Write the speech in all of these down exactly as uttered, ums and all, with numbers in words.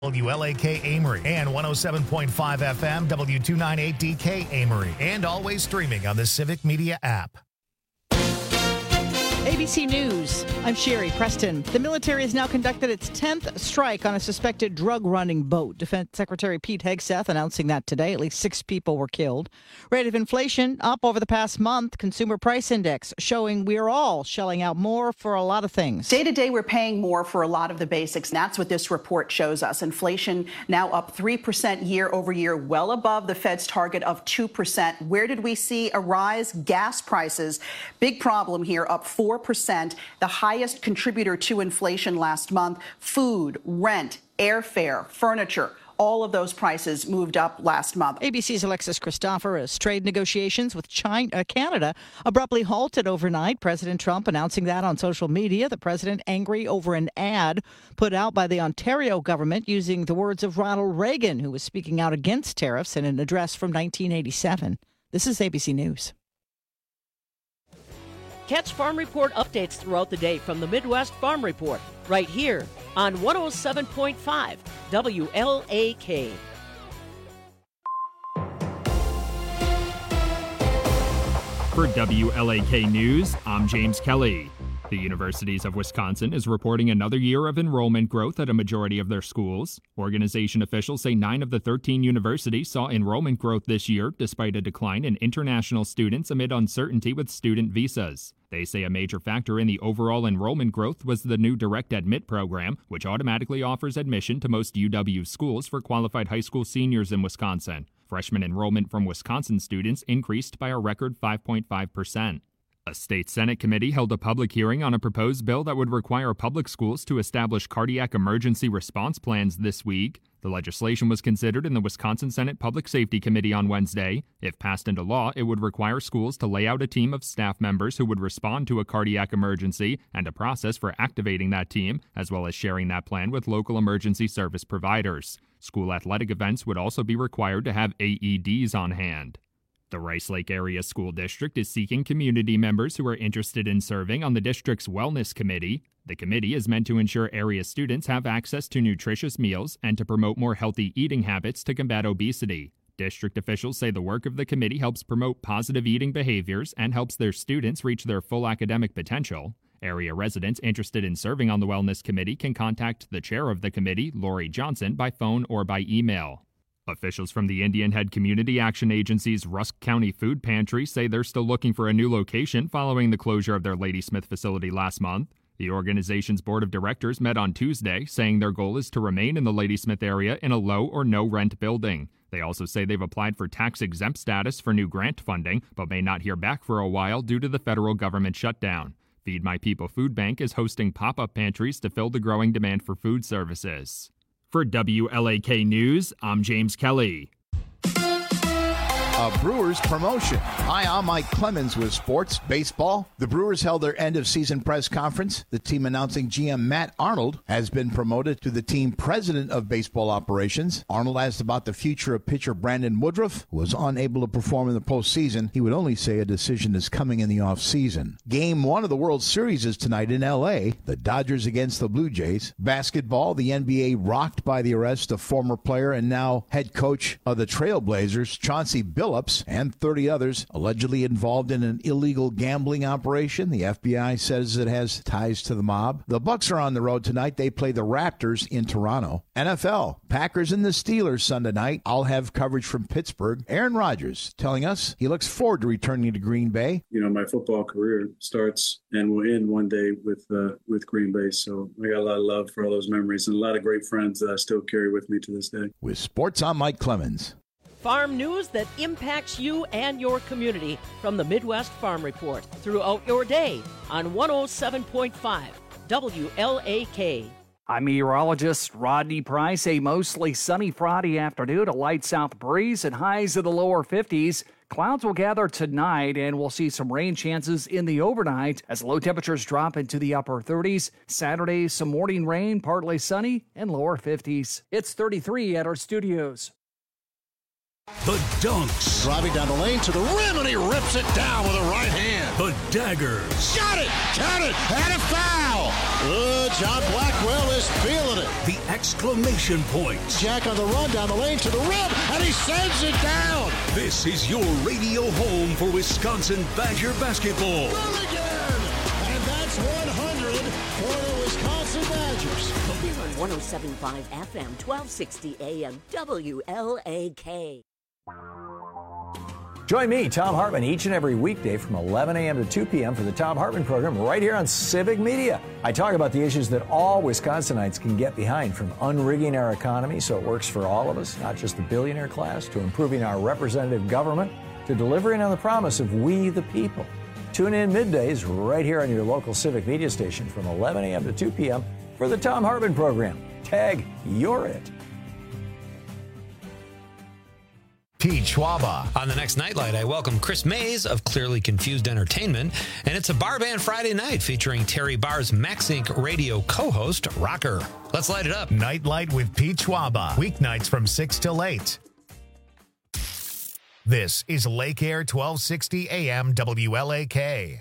W L A K Amory and one oh seven point five F M W two ninety-eight D K Amory, and always streaming on the Civic Media app. A B C News, I'm Sherry Preston. The military has now conducted its tenth strike on a suspected drug-running boat. Defense Secretary Pete Hegseth announcing that today. At least six people were killed. Rate of inflation up over the past month. Consumer Price Index showing we're all shelling out more for a lot of things. Day to day, we're paying more for a lot of the basics, and that's what this report shows us. Inflation now up three percent year over year, well above the Fed's target of two percent. Where did we see a rise? Gas prices. Big problem here, up four percent, the highest contributor to inflation last month. Food, rent, airfare, furniture, all of those prices moved up last month. A B C's Alexis Christoforous. Trade negotiations with China, uh, Canada abruptly halted overnight. President Trump announcing that on social media. The president angry over an ad put out by the Ontario government using the words of Ronald Reagan, who was speaking out against tariffs in an address from nineteen eighty-seven. This is A B C News. Catch Farm Report updates throughout the day from the Midwest Farm Report, right here on one oh seven point five W L A K. For W L A K News, I'm James Kelly. The Universities of Wisconsin is reporting another year of enrollment growth at a majority of their schools. Organization officials say nine of the thirteen universities saw enrollment growth this year, despite a decline in international students amid uncertainty with student visas. They say a major factor in the overall enrollment growth was the new Direct Admit program, which automatically offers admission to most U W schools for qualified high school seniors in Wisconsin. Freshman enrollment from Wisconsin students increased by a record five point five percent. A state Senate committee held a public hearing on a proposed bill that would require public schools to establish cardiac emergency response plans this week. The legislation was considered in the Wisconsin Senate Public Safety Committee on Wednesday. If passed into law, it would require schools to lay out a team of staff members who would respond to a cardiac emergency and a process for activating that team, as well as sharing that plan with local emergency service providers. School athletic events would also be required to have A E Ds on hand. The Rice Lake Area School District is seeking community members who are interested in serving on the district's Wellness Committee. The committee is meant to ensure area students have access to nutritious meals and to promote more healthy eating habits to combat obesity. District officials say the work of the committee helps promote positive eating behaviors and helps their students reach their full academic potential. Area residents interested in serving on the Wellness Committee can contact the chair of the committee, Lori Johnson, by phone or by email. Officials from the Indian Head Community Action Agency's Rusk County Food Pantry say they're still looking for a new location following the closure of their Ladysmith facility last month. The organization's board of directors met on Tuesday, saying their goal is to remain in the Ladysmith area in a low or no rent building. They also say they've applied for tax-exempt status for new grant funding, but may not hear back for a while due to the federal government shutdown. Feed My People Food Bank is hosting pop-up pantries to fill the growing demand for food services. For W L A K News, I'm James Kelly. A Brewers promotion. Hi, I'm Mike Clemens with Sports Baseball. The Brewers held their end-of-season press conference. The team announcing G M Matt Arnold has been promoted to the team president of baseball operations. Arnold asked about the future of pitcher Brandon Woodruff, who was unable to perform in the postseason. He would only say a decision is coming in the offseason. Game one of the World Series is tonight in L A. The Dodgers against the Blue Jays. Basketball, the N B A rocked by the arrest of former player and now head coach of the Trailblazers, Chauncey Billups, and thirty others allegedly involved in an illegal gambling operation. The F B I says it has ties to the mob. The Bucks are on the road tonight. They play the Raptors in Toronto. N F L, Packers and the Steelers Sunday night. I'll have coverage from Pittsburgh. Aaron Rodgers telling us he looks forward to returning to Green Bay. You know, my football career starts and will end one day with uh, with Green Bay. So I got a lot of love for all those memories and a lot of great friends that I still carry with me to this day. With sports, I'm Mike Clemens. Farm news that impacts you and your community from the Midwest Farm Report throughout your day on one oh seven point five W L A K. I'm meteorologist Rodney Price. A mostly sunny Friday afternoon, a light south breeze and highs in the lower fifties. Clouds will gather tonight and we'll see some rain chances in the overnight as low temperatures drop into the upper thirties. Saturday, some morning rain, partly sunny and lower fifties. It's thirty-three at our studios. The dunks. Driving down the lane to the rim, and he rips it down with a right hand. The daggers. Got it! Count it! And a foul! Uh, John Blackwell is feeling it. The exclamation points. Jack on the run down the lane to the rim, and he sends it down. This is your radio home for Wisconsin Badger basketball. Well again, and that's one hundred for the Wisconsin Badgers. Here on one oh seven point five F M, twelve sixty A M, W L A K. Join me, Tom Hartman, each and every weekday from eleven a.m. to two p.m. for the Tom Hartman program right here on Civic Media. I talk about the issues that all Wisconsinites can get behind, from unrigging our economy so it works for all of us, not just the billionaire class, to improving our representative government, to delivering on the promise of we the people. Tune in middays right here on your local Civic Media station from eleven a.m. to two p.m. for the Tom Hartman program. Tag, you're it. Pete Schwaba. On the next Nightlight, I welcome Chris Mays of Clearly Confused Entertainment, and it's a Bar Band Friday night featuring Terry Barr's Max Incorporated radio co-host, Rocker. Let's light it up. Nightlight with Pete Schwaba. Weeknights from six till eight. This is Lake Air twelve sixty A M W L A K.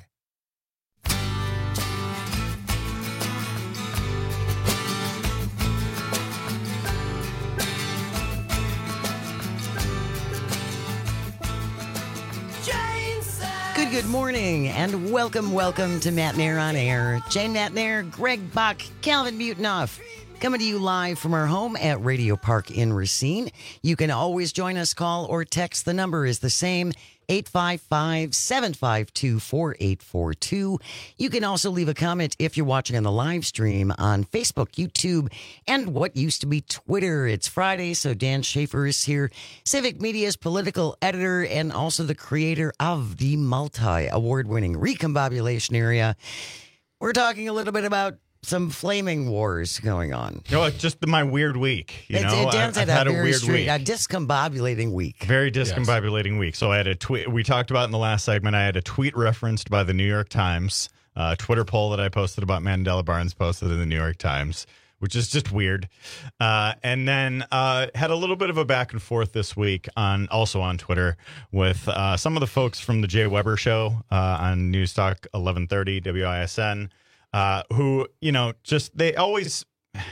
Good, good morning, and welcome, welcome to Matt Nair on Air. Jane Matt Nair, Greg Buck, Calvin Mutenoff, coming to you live from our home at Radio Park in Racine. You can always join us, call or text. The number is the same, eight five five, seven five two, four eight four two. You can also leave a comment if you're watching on the live stream on Facebook, YouTube, and what used to be Twitter. It's Friday, so Dan Schaefer is here, Civic Media's political editor and also the creator of the multi-award-winning Recombobulation Area. We're talking a little bit about some flaming wars going on. No, it's just my weird week. You It's- know, it Dan's I, I've had, had a a very weird straight, week. a discombobulating week. Very discombobulating week. So I had a tweet. We talked about in the last segment. I had a tweet referenced by the New York Times, uh, Twitter poll that I posted about Mandela Barnes posted in the New York Times, which is just weird. Uh, and then uh, had a little bit of a back and forth this week on also on Twitter with uh, some of the folks from the Jay Weber Show uh, on News Talk eleven thirty W I S N. Uh, who, you know, just they always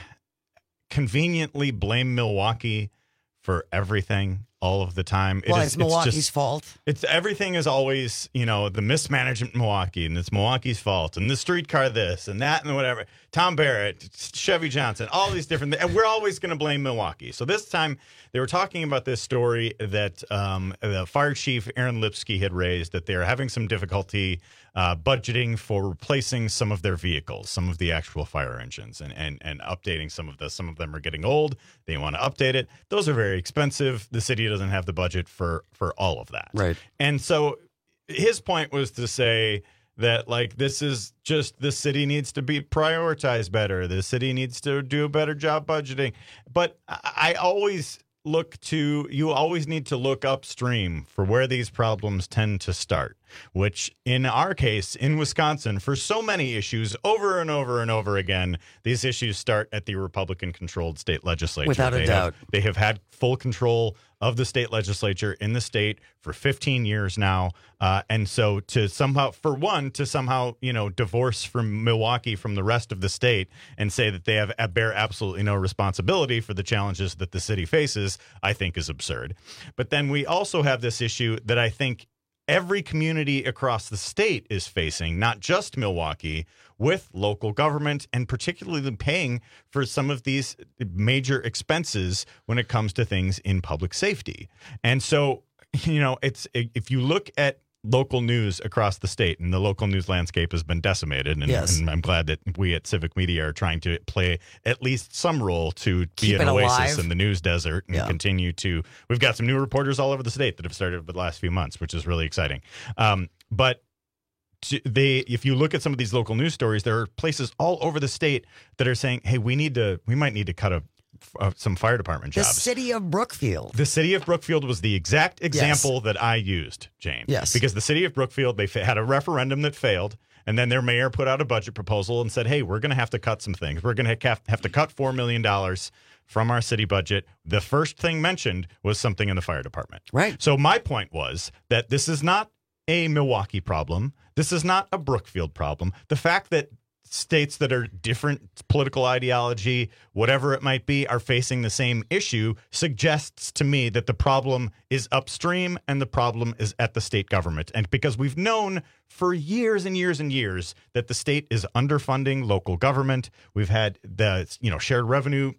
conveniently blame Milwaukee for everything all of the time. Well, it it's is, Milwaukee's just, fault. It's everything is always, you know, the mismanagement in Milwaukee, and it's Milwaukee's fault, and the streetcar this and that and whatever. Tom Barrett, Chevy Johnson, all these different things. And we're always going to blame Milwaukee. So this time they were talking about this story that um, the fire chief, Aaron Lipsky, had raised, that they're having some difficulty uh, budgeting for replacing some of their vehicles, some of the actual fire engines, and, and, and updating some of the, some of them are getting old. They want to update it. Those are very expensive. The city doesn't have the budget for, for all of that. Right. And so his point was to say that, like, this is just, the city needs to be prioritized better. The city needs to do a better job budgeting. But I always look to, you always need to look upstream for where these problems tend to start, which in our case, in Wisconsin, for so many issues over and over and over again, these issues start at the Republican-controlled state legislature. Without a they doubt. Have, they have had full control of the state legislature in the state for fifteen years now. Uh, and so to somehow, for one, to somehow, you know, divorce from Milwaukee from the rest of the state and say that they have bear absolutely no responsibility for the challenges that the city faces, I think is absurd. But then we also have this issue that I think every community across the state is facing, not just Milwaukee, with local government and particularly paying for some of these major expenses when it comes to things in public safety. And so, you know, it's if you look at local news across the state, and the local news landscape has been decimated, and, Yes. and I'm glad that we at Civic Media are trying to play at least some role to be Keep an it oasis alive. in the news desert and Yeah. continue to. We've got some new reporters all over the state that have started over the last few months, which is really exciting. Um, but to, they, if you look at some of these local news stories, there are places all over the state that are saying, "Hey, we need to, we might need to cut a." Uh, some fire department The jobs. city of Brookfield. The city of Brookfield was the exact example that I used, Jane. Yes. Because the city of Brookfield, they fa- had a referendum that failed, and then their mayor put out a budget proposal and said, hey, we're going to have to cut some things. We're going to have, have to cut four million dollars from our city budget. The first thing mentioned was something in the fire department. Right. So my point was that this is not a Milwaukee problem. This is not a Brookfield problem. The fact that states that are different political ideology, whatever it might be, are facing the same issue suggests to me that the problem is upstream and the problem is at the state government. And because we've known for years and years and years that the state is underfunding local government, we've had the, you know, shared revenue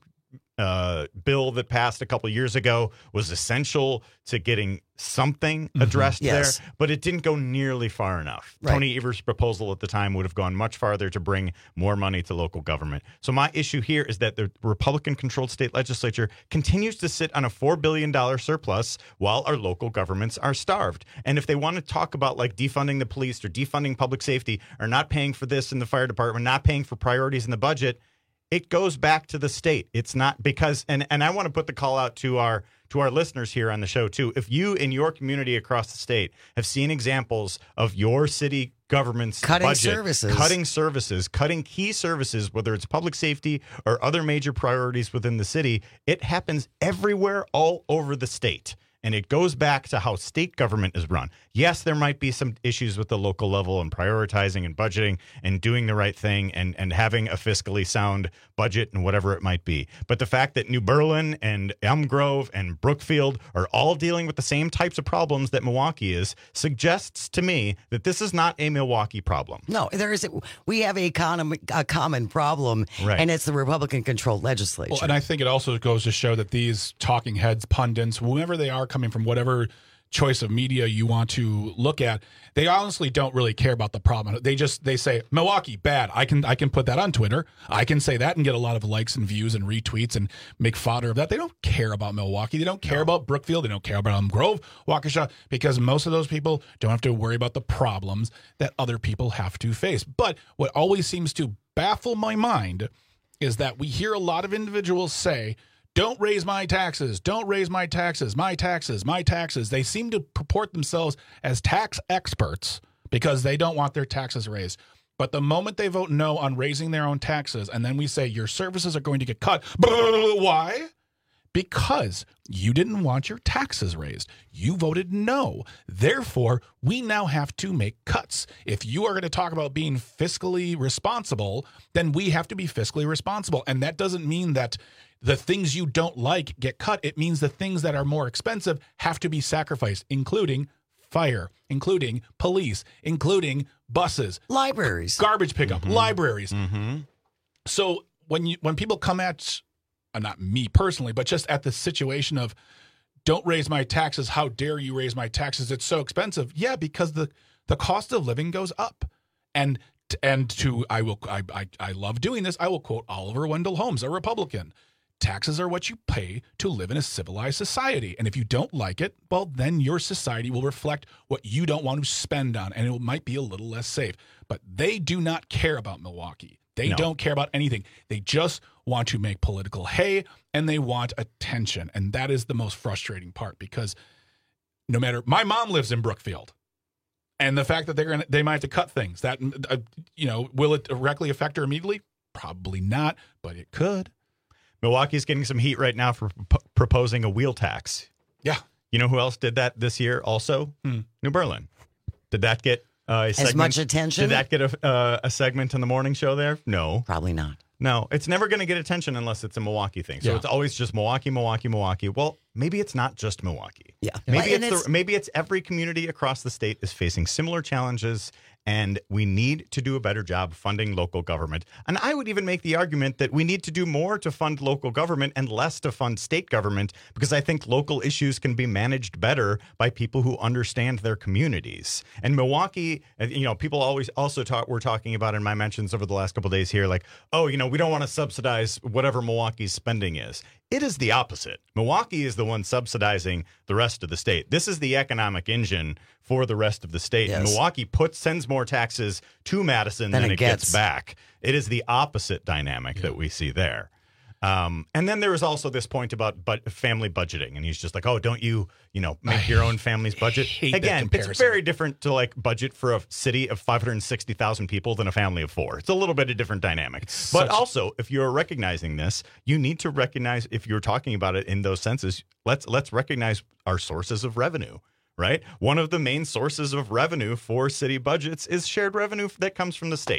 Uh, bill that passed a couple of years ago was essential to getting something addressed mm-hmm. yes. there, but it didn't go nearly far enough. Right. Tony Evers' proposal at the time would have gone much farther to bring more money to local government. So my issue here is that the Republican-controlled state legislature continues to sit on a four billion dollars surplus while our local governments are starved. And if they want to talk about like defunding the police or defunding public safety or not paying for this in the fire department, not paying for priorities in the budget, it goes back to the state. It's not because, and, and I want to put the call out to our to our listeners here on the show too. If you in your community across the state have seen examples of your city government's cutting budget, services, cutting services, cutting key services, whether it's public safety or other major priorities within the city, it happens everywhere, all over the state. And it goes back to how state government is run. Yes, there might be some issues with the local level and prioritizing and budgeting and doing the right thing and, and having a fiscally sound budget and whatever it might be. But the fact that New Berlin and Elm Grove and Brookfield are all dealing with the same types of problems that Milwaukee is suggests to me that this is not a Milwaukee problem. No, there is. We have a common, a common problem, right. and it's the Republican-controlled legislature. Well, and I think it also goes to show that these talking heads, pundits, whoever they are, coming from whatever choice of media you want to look at, they honestly don't really care about the problem. They just they say Milwaukee bad. I can I can put that on Twitter. I can say that and get a lot of likes and views and retweets and make fodder of that. They don't care about Milwaukee. They don't care no. about Brookfield. They don't care about Elm Grove, Waukesha, because most of those people don't have to worry about the problems that other people have to face. But what always seems to baffle my mind is that we hear a lot of individuals say, don't raise my taxes. Don't raise my taxes. My taxes. My taxes. They seem to purport themselves as tax experts because they don't want their taxes raised. But the moment they vote no on raising their own taxes, and then we say your services are going to get cut, why? Because you didn't want your taxes raised. You voted no. Therefore, we now have to make cuts. If you are going to talk about being fiscally responsible, then we have to be fiscally responsible. And that doesn't mean that the things you don't like get cut. It means the things that are more expensive have to be sacrificed, including fire, including police, including buses, libraries, garbage pickup, mm-hmm. libraries. Mm-hmm. So when you when people come at, uh, not me personally, but just at the situation of don't raise my taxes, how dare you raise my taxes? It's so expensive. Yeah, because the the cost of living goes up. And and to I will I I, I love doing this. I will quote Oliver Wendell Holmes, a Republican. Taxes are what you pay to live in a civilized society. And if you don't like it, well, then your society will reflect what you don't want to spend on, and it might be a little less safe. But they do not care about Milwaukee. They no. don't care about anything. They just want to make political hay, and they want attention. And that is the most frustrating part, because no matter, my mom lives in Brookfield. And the fact that they're gonna, they might have to cut things, that, uh, you know, will it directly affect her immediately? Probably not, but it could. Milwaukee's getting some heat right now for p- proposing a wheel tax. Yeah. You know who else did that this year also? Hmm. New Berlin. Did that get uh, a segment? As much attention? Did that get a, uh, a segment in the morning show there? No. Probably not. No, it's never going to get attention unless it's a Milwaukee thing. So yeah. it's always just Milwaukee, Milwaukee, Milwaukee. Well, maybe it's not just Milwaukee. Yeah. Maybe well, it's, it's the, maybe it's every community across the state is facing similar challenges, and we need to do a better job funding local government. And I would even make the argument that we need to do more to fund local government and less to fund state government, because I think local issues can be managed better by people who understand their communities. And Milwaukee, you know, people always also talk, we're talking about in my mentions over the last couple of days here, like, oh, you know, we don't want to subsidize whatever Milwaukee's spending is. It is the opposite. Milwaukee is the one subsidizing the rest of the state. This is the economic engine for the rest of the state. Yes. Milwaukee puts sends more taxes to Madison than, than it, it gets. gets back. It is the opposite dynamic yeah. that we see there. Um, and then there was also this point about but family budgeting, and he's just like, "Oh, don't you, you know, make I your own family's budget?" Again, it's very different to like budget for a city of five hundred sixty thousand people than a family of four. It's a little bit of different dynamic. It's but also, if you're recognizing this, you need to recognize, if you're talking about it in those senses, let's let's recognize our sources of revenue. Right? One of the main sources of revenue for city budgets is shared revenue that comes from the state.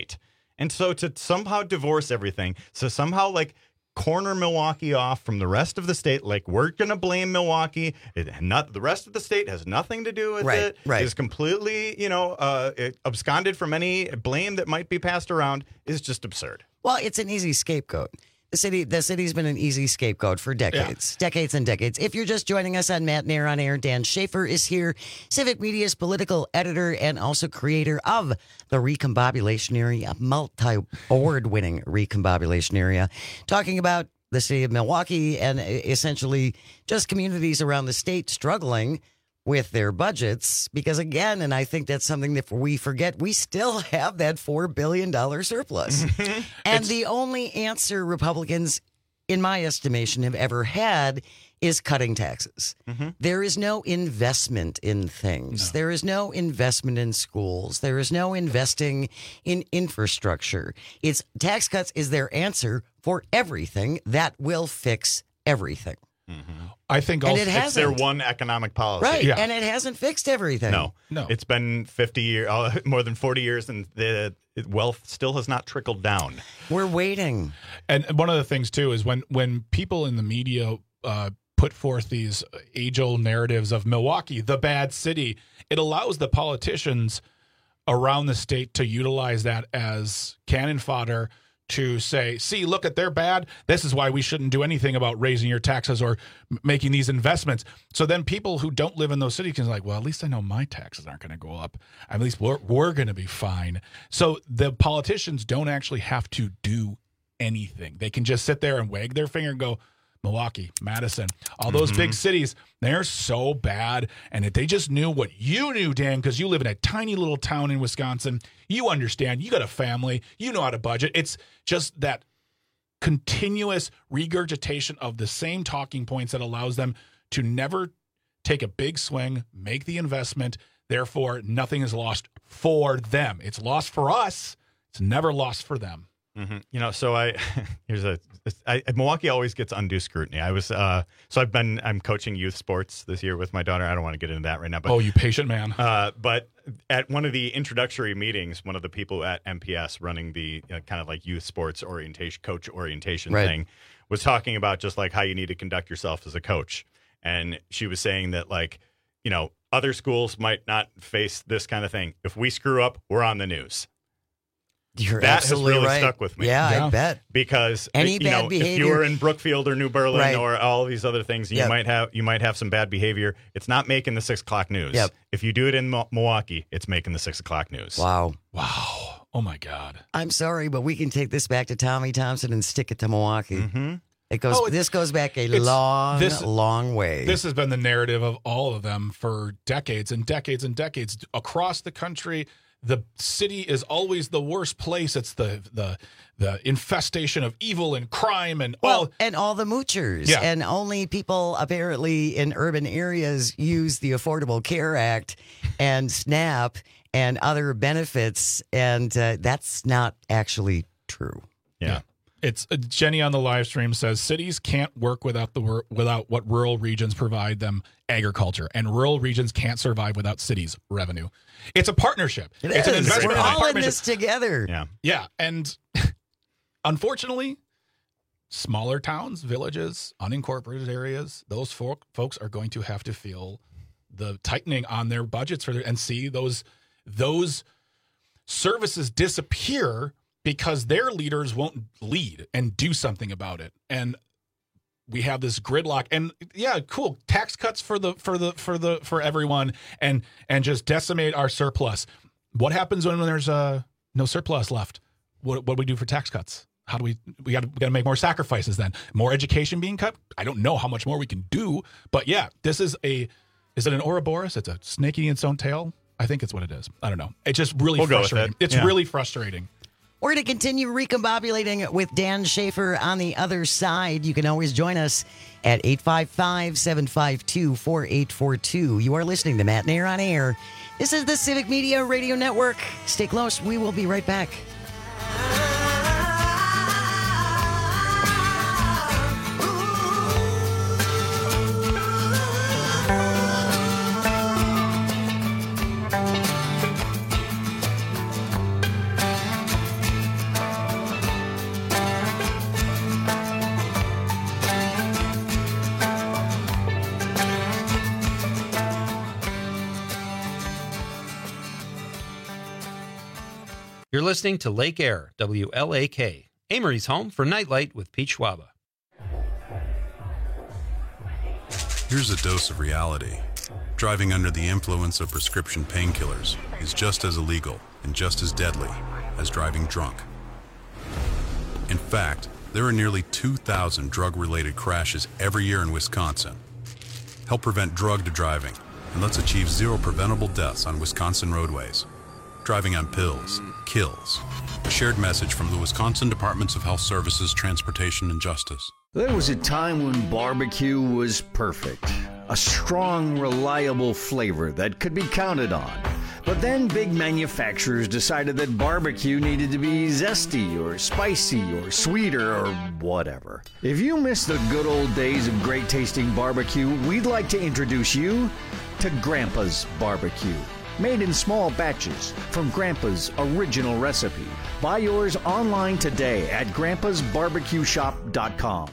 And so to somehow divorce everything, so somehow like corner Milwaukee off from the rest of the state, like we're going to blame Milwaukee, it, not the rest of the state has nothing to do with right, it, right. is completely, you know, uh, it, absconded from any blame that might be passed around is just absurd. Well, it's an easy scapegoat. The city, the city's been an easy scapegoat for decades, yeah. decades and decades. If you're just joining us on Matt Nair on Air, Dan Schaefer is here, Civic Media's political editor and also creator of the Recombobulation Area, multi-award-winning Recombobulation Area, talking about the city of Milwaukee and essentially just communities around the state struggling with their budgets, because again, and I think that's something that we forget, we still have that four billion dollars surplus. And the only answer Republicans, in my estimation, have ever had is cutting taxes. Mm-hmm. There is no investment in things. No. There is no investment in schools. There is no investing in infrastructure. It's tax cuts is their answer for everything that will fix everything. Mm-hmm. I think also it it's their one economic policy. Right, yeah. And it hasn't fixed everything. No, no. It's been fifty years, uh, more than forty years, and the wealth still has not trickled down. We're waiting. And one of the things, too, is when, when people in the media uh, put forth these age-old narratives of Milwaukee, the bad city, it allows the politicians around the state to utilize that as cannon fodder to say, see, look at they're bad. This is why we shouldn't do anything about raising your taxes or m- making these investments. So then people who don't live in those cities can be like, well, at least I know my taxes aren't going to go up. At least we're, we're going to be fine. So the politicians don't actually have to do anything. They can just sit there and wag their finger and go, Milwaukee, Madison, all those mm-hmm. big cities, they're so bad. And if they just knew what you knew, Dan, because you live in a tiny little town in Wisconsin, you understand, you got a family, you know how to budget. It's just that continuous regurgitation of the same talking points that allows them to never take a big swing, make the investment. Therefore, nothing is lost for them. It's lost for us. It's never lost for them. Mm-hmm. You know, so I here's a I, Milwaukee always gets undue scrutiny. I was uh, so I've been I'm coaching youth sports this year with my daughter. I don't want to get into that right now. But, oh, you patient man. Uh, but at one of the introductory meetings, one of the people at M P S running the uh, kind of like youth sports orientation, coach orientation right. thing, was talking about just like how you need to conduct yourself as a coach. And she was saying that like, you know, other schools might not face this kind of thing. If we screw up, we're on the news. You're that absolutely has really right. stuck with me. Yeah, yeah. I bet. Because Any you bad know, behavior, if you were in Brookfield or New Berlin right. or all these other things, you yep. might have you might have some bad behavior. It's not making the six o'clock news. Yep. If you do it in Mo- Milwaukee, it's making the six o'clock news. Wow. Wow. Oh my God. I'm sorry, but we can take this back to Tommy Thompson and stick it to Milwaukee. Mm-hmm. It goes. Oh, this goes back a long, this, long way. This has been the narrative of all of them for decades and decades and decades across the country. The city is always the worst place. It's the the the infestation of evil and crime and well, all and all the moochers. Yeah. And only people apparently in urban areas use the Affordable Care Act and SNAP and other benefits, and uh, that's not actually true. Yeah. yeah. It's uh, Jenny on the live stream says cities can't work without the without what rural regions provide them, agriculture, and rural regions can't survive without cities' revenue. It's a partnership. It it's is. an investment. We're in all in partnership. this together. Yeah, yeah, and unfortunately, smaller towns, villages, unincorporated areas, those folk, folks are going to have to feel the tightening on their budgets for their, and see those those services disappear because their leaders won't lead and do something about it. And we have this gridlock, and yeah, cool tax cuts for the for the for the for everyone, and and just decimate our surplus. What happens when there's uh, no surplus left? What what do we do for tax cuts? How do we we got we got to make more sacrifices then? More education being cut? I don't know how much more we can do, but yeah, this is a is it an Ouroboros? It's a snake eating its own tail. I think it's what it is. I don't know. It's just really we'll frustrating. It. It's yeah. really frustrating. We're going to continue recombobulating with Dan Schaefer on the other side. You can always join us at eight five five, seven five two, four eight four two. You are listening to Matt Nair on Air. This is the Civic Media Radio Network. Stay close. We will be right back. You're listening to Lake Air, W L A K, Amory's home for Nightlight with Pete Schwaba. Here's a dose of reality. Driving under the influence of prescription painkillers is just as illegal and just as deadly as driving drunk. In fact, there are nearly two thousand drug-related crashes every year in Wisconsin. Help prevent drug driving, and let's achieve zero preventable deaths on Wisconsin roadways. Driving on pills kills. A shared message from the Wisconsin Departments of Health Services, Transportation, and Justice. There was a time when barbecue was perfect. A strong, reliable flavor that could be counted on. But then big manufacturers decided that barbecue needed to be zesty or spicy or sweeter or whatever. If you miss the good old days of great tasting barbecue, we'd like to introduce you to Grandpa's Barbecue. Made in small batches from Grandpa's original recipe. Buy yours online today at grandpas barbecue shop dot com.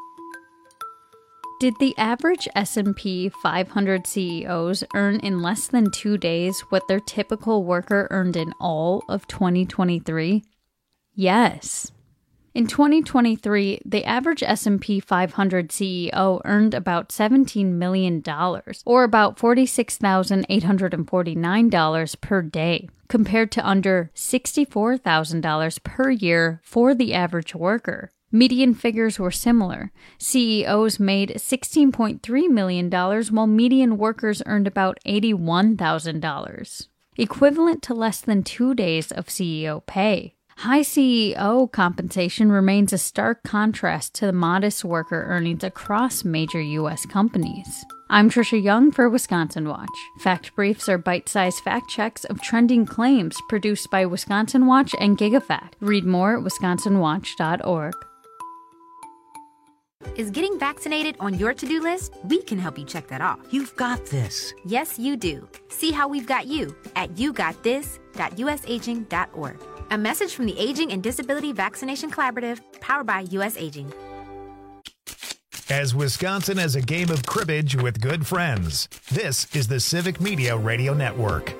Did the average S and P five hundred C E Os earn in less than two days what their typical worker earned in all of twenty twenty-three? Yes. In twenty twenty-three, the average S and P five hundred C E O earned about seventeen million dollars, or about forty-six thousand eight hundred forty-nine dollars per day, compared to under sixty-four thousand dollars per year for the average worker. Median figures were similar. C E Os made sixteen point three million dollars, while median workers earned about eighty-one thousand dollars, equivalent to less than two days of C E O pay. High C E O compensation remains a stark contrast to the modest worker earnings across major U S companies. I'm Trisha Young for Wisconsin Watch. Fact Briefs are bite-sized fact checks of trending claims produced by Wisconsin Watch and GigaFact. Read more at wisconsin watch dot org. Is getting vaccinated on your to-do list? We can help you check that off. You've got this. Yes, you do. See how we've got you at you got this dot u s aging dot org. A message from the Aging and Disability Vaccination Collaborative, powered by U S Aging. As Wisconsin has a game of cribbage with good friends, this is the Civic Media Radio Network.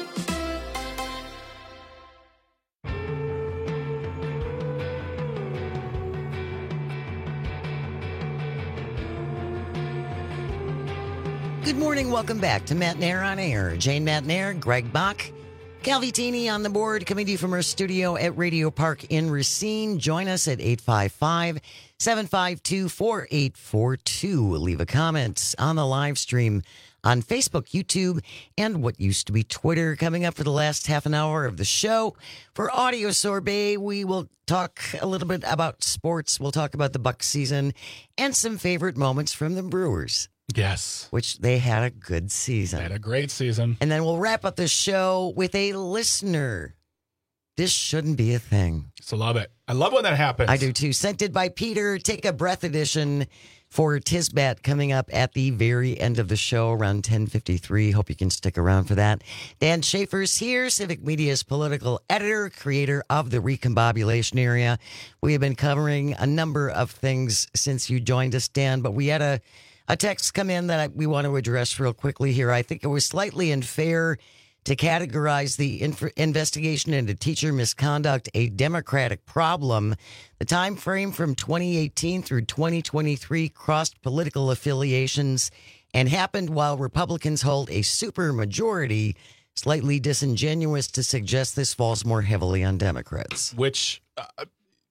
Good morning. Welcome back to Matt Nair on Air. Jane Matt Nair, Greg Bach, Calvitini on the board, coming to you from our studio at Radio Park in Racine. Join us at eight five five, seven five two, four eight four two. Leave a comment on the live stream on Facebook, YouTube, and what used to be Twitter. Coming up for the last half an hour of the show. For Audio Sorbet, we will talk a little bit about sports. We'll talk about the Bucs season and some favorite moments from the Brewers. Yes. Which they had a good season. They had a great season. And then we'll wrap up the show with a listener. This shouldn't be a thing. So love it. I love when that happens. I do too. Scented by Peter. Take a breath edition for Tisbat coming up at the very end of the show around ten fifty-three. Hope you can stick around for that. Dan Schaefer's here, Civic Media's political editor, creator of the Recombobulation Area. We have been covering a number of things since you joined us, Dan, but we had a A text come in that I, we want to address real quickly here. I think it was slightly unfair to categorize the inf- investigation into teacher misconduct a Democratic problem. The time frame from twenty eighteen through twenty twenty-three crossed political affiliations and happened while Republicans hold a supermajority. Slightly disingenuous to suggest this falls more heavily on Democrats. Which... Uh,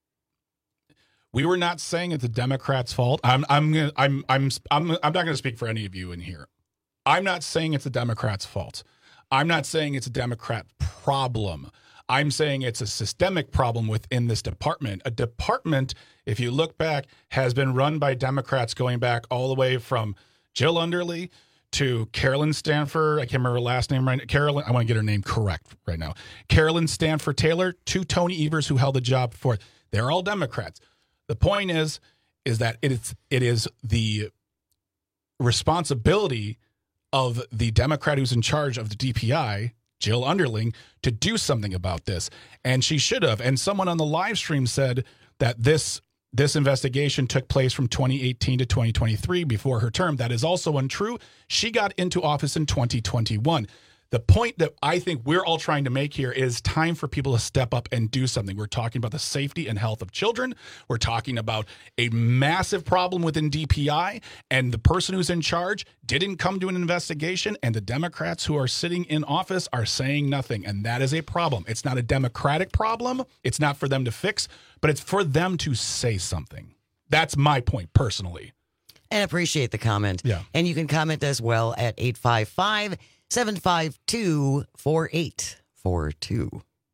We were not saying it's the Democrats' fault. I'm I'm gonna, I'm I'm I'm I'm not going to speak for any of you in here. I'm not saying it's the Democrats' fault. I'm not saying it's a Democrat problem. I'm saying it's a systemic problem within this department. A department, if you look back, has been run by Democrats going back all the way from Jill Underly to Carolyn Stanford. I can't remember her last name right now. Carolyn, I want to get her name correct right now. Carolyn Stanford Taylor to Tony Evers, who held the job before. They're all Democrats. The point is, is that it is it is the responsibility of the Democrat who's in charge of the D P I, Jill Underling, to do something about this, and she should have. And someone on the live stream said that this this investigation took place from twenty eighteen to twenty twenty-three before her term. That is also untrue. She got into office in twenty twenty-one. The point that I think we're all trying to make here is time for people to step up and do something. We're talking about the safety and health of children. We're talking about a massive problem within D P I, and the person who's in charge didn't come to an investigation, and the Democrats who are sitting in office are saying nothing, and that is a problem. It's not a Democratic problem. It's not for them to fix, but it's for them to say something. That's my point personally. And appreciate the comment. Yeah. And you can comment as well at eight five five, seven five two, four eight four two.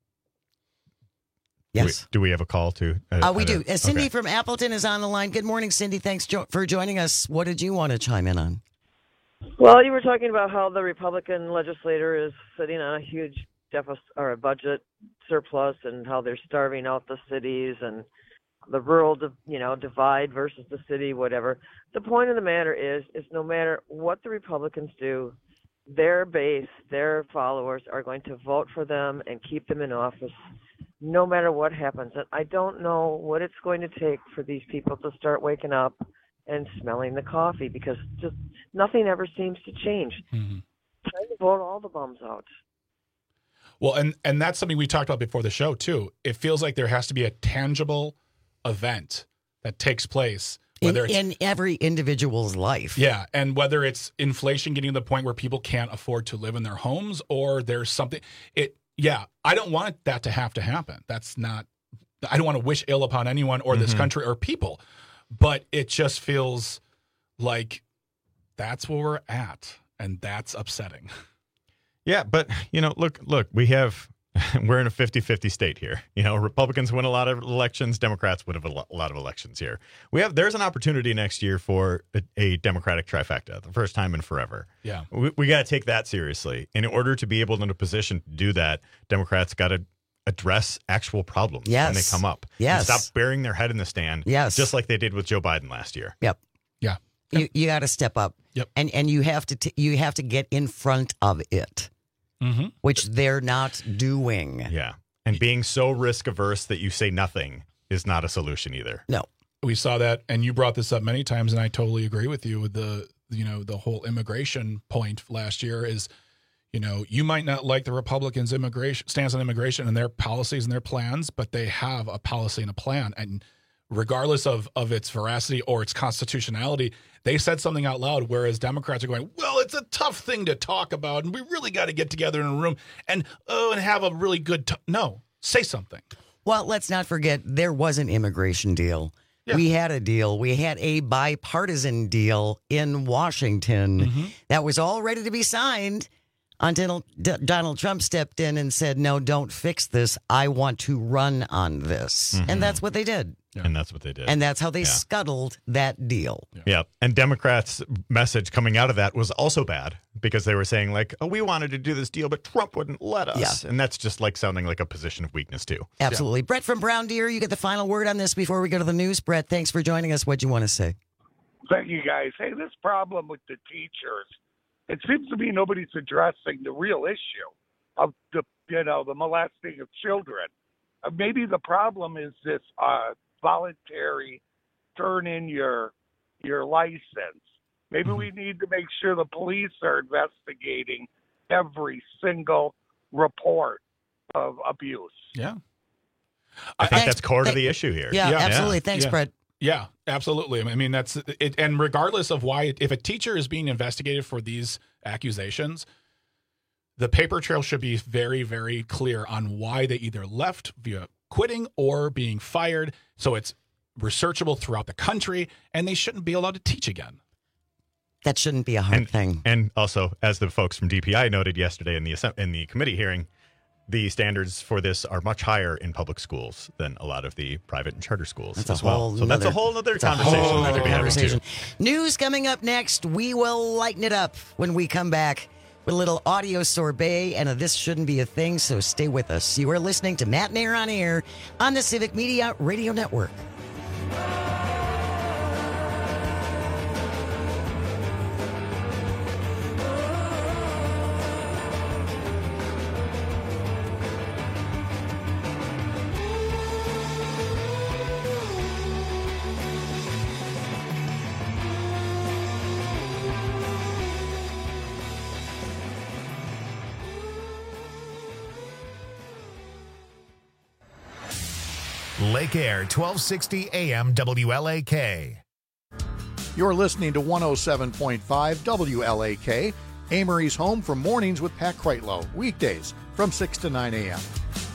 Yes. Do we, do we have a call to? Uh, Uh, we do. Uh, Cindy okay. from Appleton is on the line. Good morning, Cindy. Thanks jo- for joining us. What did you want to chime in on? Well, you were talking about how the Republican legislator is sitting on a huge deficit or a budget surplus, and how they're starving out the cities and the rural, you know, divide versus the city, whatever. The point of the matter is, is no matter what the Republicans do, their base, their followers are going to vote for them and keep them in office, no matter what happens. And I don't know what it's going to take for these people to start waking up and smelling the coffee, because just nothing ever seems to change. Mm-hmm. Trying to vote all the bums out. Well, and, and that's something we talked about before the show, too. It feels like there has to be a tangible event that takes place. Whether in, it's, in every individual's life. Yeah, and whether it's inflation getting to the point where people can't afford to live in their homes, or there's something. It, yeah, I don't want that to have to happen. That's not. I don't want to wish ill upon anyone or this Mm-hmm. country or people, but it just feels like that's where we're at, and that's upsetting. Yeah, but you know, look, look, we have. We're in a fifty-fifty state here. You know, Republicans win a lot of elections. Democrats win a lo- a lot of elections here. We have there's an opportunity next year for a, a Democratic trifecta, the first time in forever. Yeah, we, we got to take that seriously. In order to be able in a position to do that, Democrats got to address actual problems Yes. when they come up. Yes. And stop burying their head in the stand. Yes. Just like they did with Joe Biden last year. Yep. Yeah. You you got to step up. Yep. And and you have to t- you have to get in front of it. Mm-hmm. Which they're not doing. Yeah. And being so risk averse that you say nothing is not a solution either. No. We saw that, and you brought this up many times, and I totally agree with you with the, you know, the whole immigration point last year is, you know, you might not like the Republicans' immigration stance on immigration and their policies and their plans, but they have a policy and a plan. And regardless of, of its veracity or its constitutionality, they said something out loud, whereas Democrats are going, well, it's a tough thing to talk about, and we really got to get together in a room and, oh, and have a really good t-. No, say something. Well, let's not forget there was an immigration deal. Yeah. We had a deal. We had a bipartisan deal in Washington Mm-hmm. that was all ready to be signed until D- Donald Trump stepped in and said, no, don't fix this. I want to run on this. Mm-hmm. And that's what they did. Yeah. And that's what they did. And that's how they Yeah. scuttled that deal. Yeah. yeah. And Democrats' message coming out of that was also bad because they were saying, like, oh, we wanted to do this deal, but Trump wouldn't let us. Yeah. And that's just like sounding like a position of weakness, too. Absolutely. Yeah. Brett from Brown Deer, you get the final word on this before we go to the news. Brett, thanks for joining us. What'd you want to say? Thank you, guys. Hey, this problem with the teachers, it seems to me nobody's addressing the real issue of the, you know, the molesting of children. Uh, maybe the problem is this uh, voluntary turn in your your license. Maybe we need to make sure the police are investigating every single report of abuse. Yeah. I think Thanks. that's core to Thank- the issue here. Yeah, Yeah. absolutely. Thanks, Yeah. Brett. Yeah, absolutely. I mean, that's it. And regardless of why, if a teacher is being investigated for these accusations, the paper trail should be very, very clear on why they either left via quitting or being fired. So it's researchable throughout the country, and they shouldn't be allowed to teach again. That shouldn't be a hard And, thing. and also, as the folks from D P I noted yesterday in the assem- in the committee hearing, the standards for this are much higher in public schools than a lot of the private and charter schools That's a as well. whole So that's a nother- whole other It's a conversation whole we could other be having, conversation. too. News coming up next. We will lighten it up when we come back with a little audio sorbet and a This Shouldn't Be a Thing, so stay with us. You are listening to Matt Nair on Air on the Civic Media Radio Network. Lake Air, twelve sixty A M W L A K. You're listening to one oh seven point five W L A K, Amory's home for mornings with Pat Kreitlow, weekdays from six to nine A M.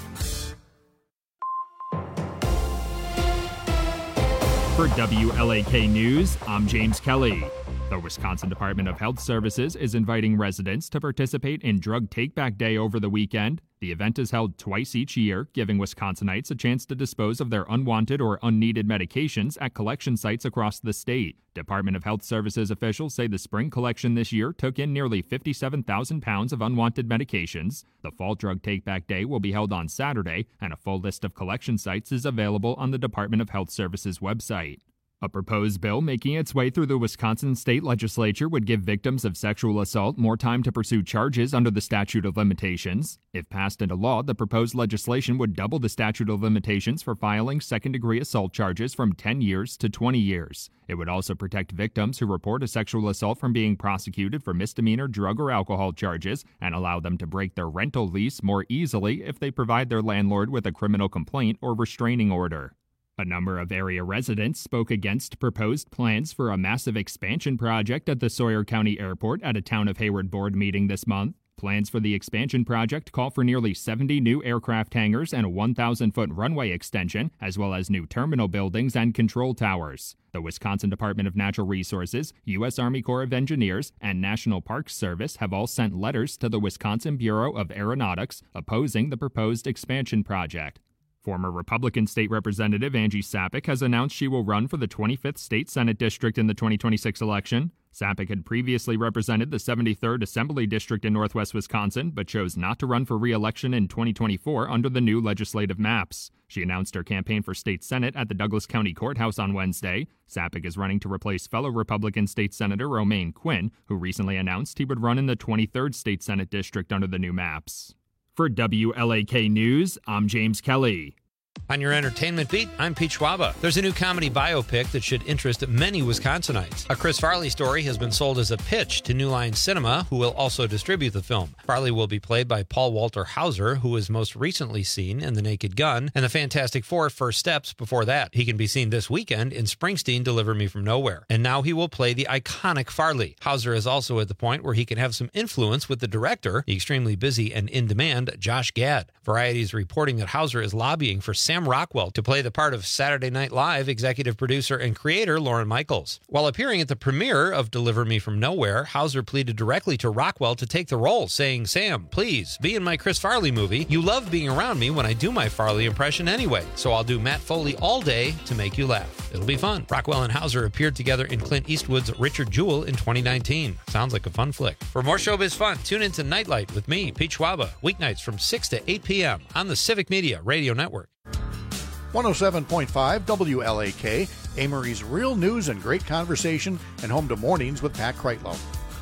For W L A K News, I'm James Kelly. The Wisconsin Department of Health Services is inviting residents to participate in Drug Take-Back Day over the weekend. The event is held twice each year, giving Wisconsinites a chance to dispose of their unwanted or unneeded medications at collection sites across the state. Department of Health Services officials say the spring collection this year took in nearly fifty-seven thousand pounds of unwanted medications. The Fall Drug Take-Back Day will be held on Saturday, and a full list of collection sites is available on the Department of Health Services website. A proposed bill making its way through the Wisconsin state legislature would give victims of sexual assault more time to pursue charges under the statute of limitations. If passed into law, the proposed legislation would double the statute of limitations for filing second-degree assault charges from ten years to twenty years. It would also protect victims who report a sexual assault from being prosecuted for misdemeanor drug or alcohol charges and allow them to break their rental lease more easily if they provide their landlord with a criminal complaint or restraining order. A number of area residents spoke against proposed plans for a massive expansion project at the Sawyer County Airport at a Town of Hayward board meeting this month. Plans for the expansion project call for nearly seventy new aircraft hangars and a one thousand foot runway extension, as well as new terminal buildings and control towers. The Wisconsin Department of Natural Resources, U S Army Corps of Engineers, and National Parks Service have all sent letters to the Wisconsin Bureau of Aeronautics opposing the proposed expansion project. Former Republican State Representative Angie Sapek has announced she will run for the twenty-fifth State Senate District in the twenty twenty-six election. Sapek had previously represented the seventy-third Assembly District in northwest Wisconsin, but chose not to run for re-election in twenty twenty-four under the new legislative maps. She announced her campaign for State Senate at the Douglas County Courthouse on Wednesday. Sapek is running to replace fellow Republican State Senator Romaine Quinn, who recently announced he would run in the twenty-third State Senate District under the new maps. For W L A K News, I'm James Kelly. On your entertainment beat, I'm Pete Schwaba. There's a new comedy biopic that should interest many Wisconsinites. A Chris Farley story has been sold as a pitch to New Line Cinema, who will also distribute the film. Farley will be played by Paul Walter Hauser, who was most recently seen in The Naked Gun and The Fantastic Four First Steps before that. He can be seen this weekend in Springsteen Deliver Me From Nowhere. And now he will play the iconic Farley. Hauser is also at the point where he can have some influence with the director, the extremely busy and in-demand Josh Gad. Variety is reporting that Hauser is lobbying for Sam Rockwell to play the part of Saturday Night Live executive producer and creator Lorne Michaels. While appearing at the premiere of Deliver Me From Nowhere, Hauser pleaded directly to Rockwell to take the role, saying, "Sam, please, be in my Chris Farley movie. You love being around me when I do my Farley impression anyway, so I'll do Matt Foley all day to make you laugh. It'll be fun." Rockwell and Hauser appeared together in Clint Eastwood's Richard Jewell in twenty nineteen. Sounds like a fun flick. For more showbiz fun, tune into Nightlight with me, Pete Schwaba, weeknights from six to eight p.m. on the Civic Media Radio Network. one oh seven point five W L A K, Amory's real news and great conversation, and home to mornings with Pat Kreitlow.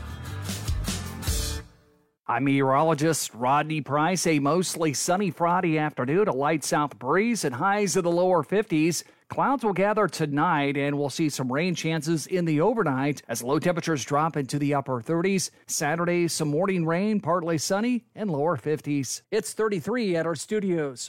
I'm meteorologist Rodney Price. A mostly sunny Friday afternoon, a light south breeze and highs in the lower fifties. Clouds will gather tonight, and we'll see some rain chances in the overnight as low temperatures drop into the upper thirties. Saturday, some morning rain, partly sunny, and lower fifties. It's thirty-three at our studios.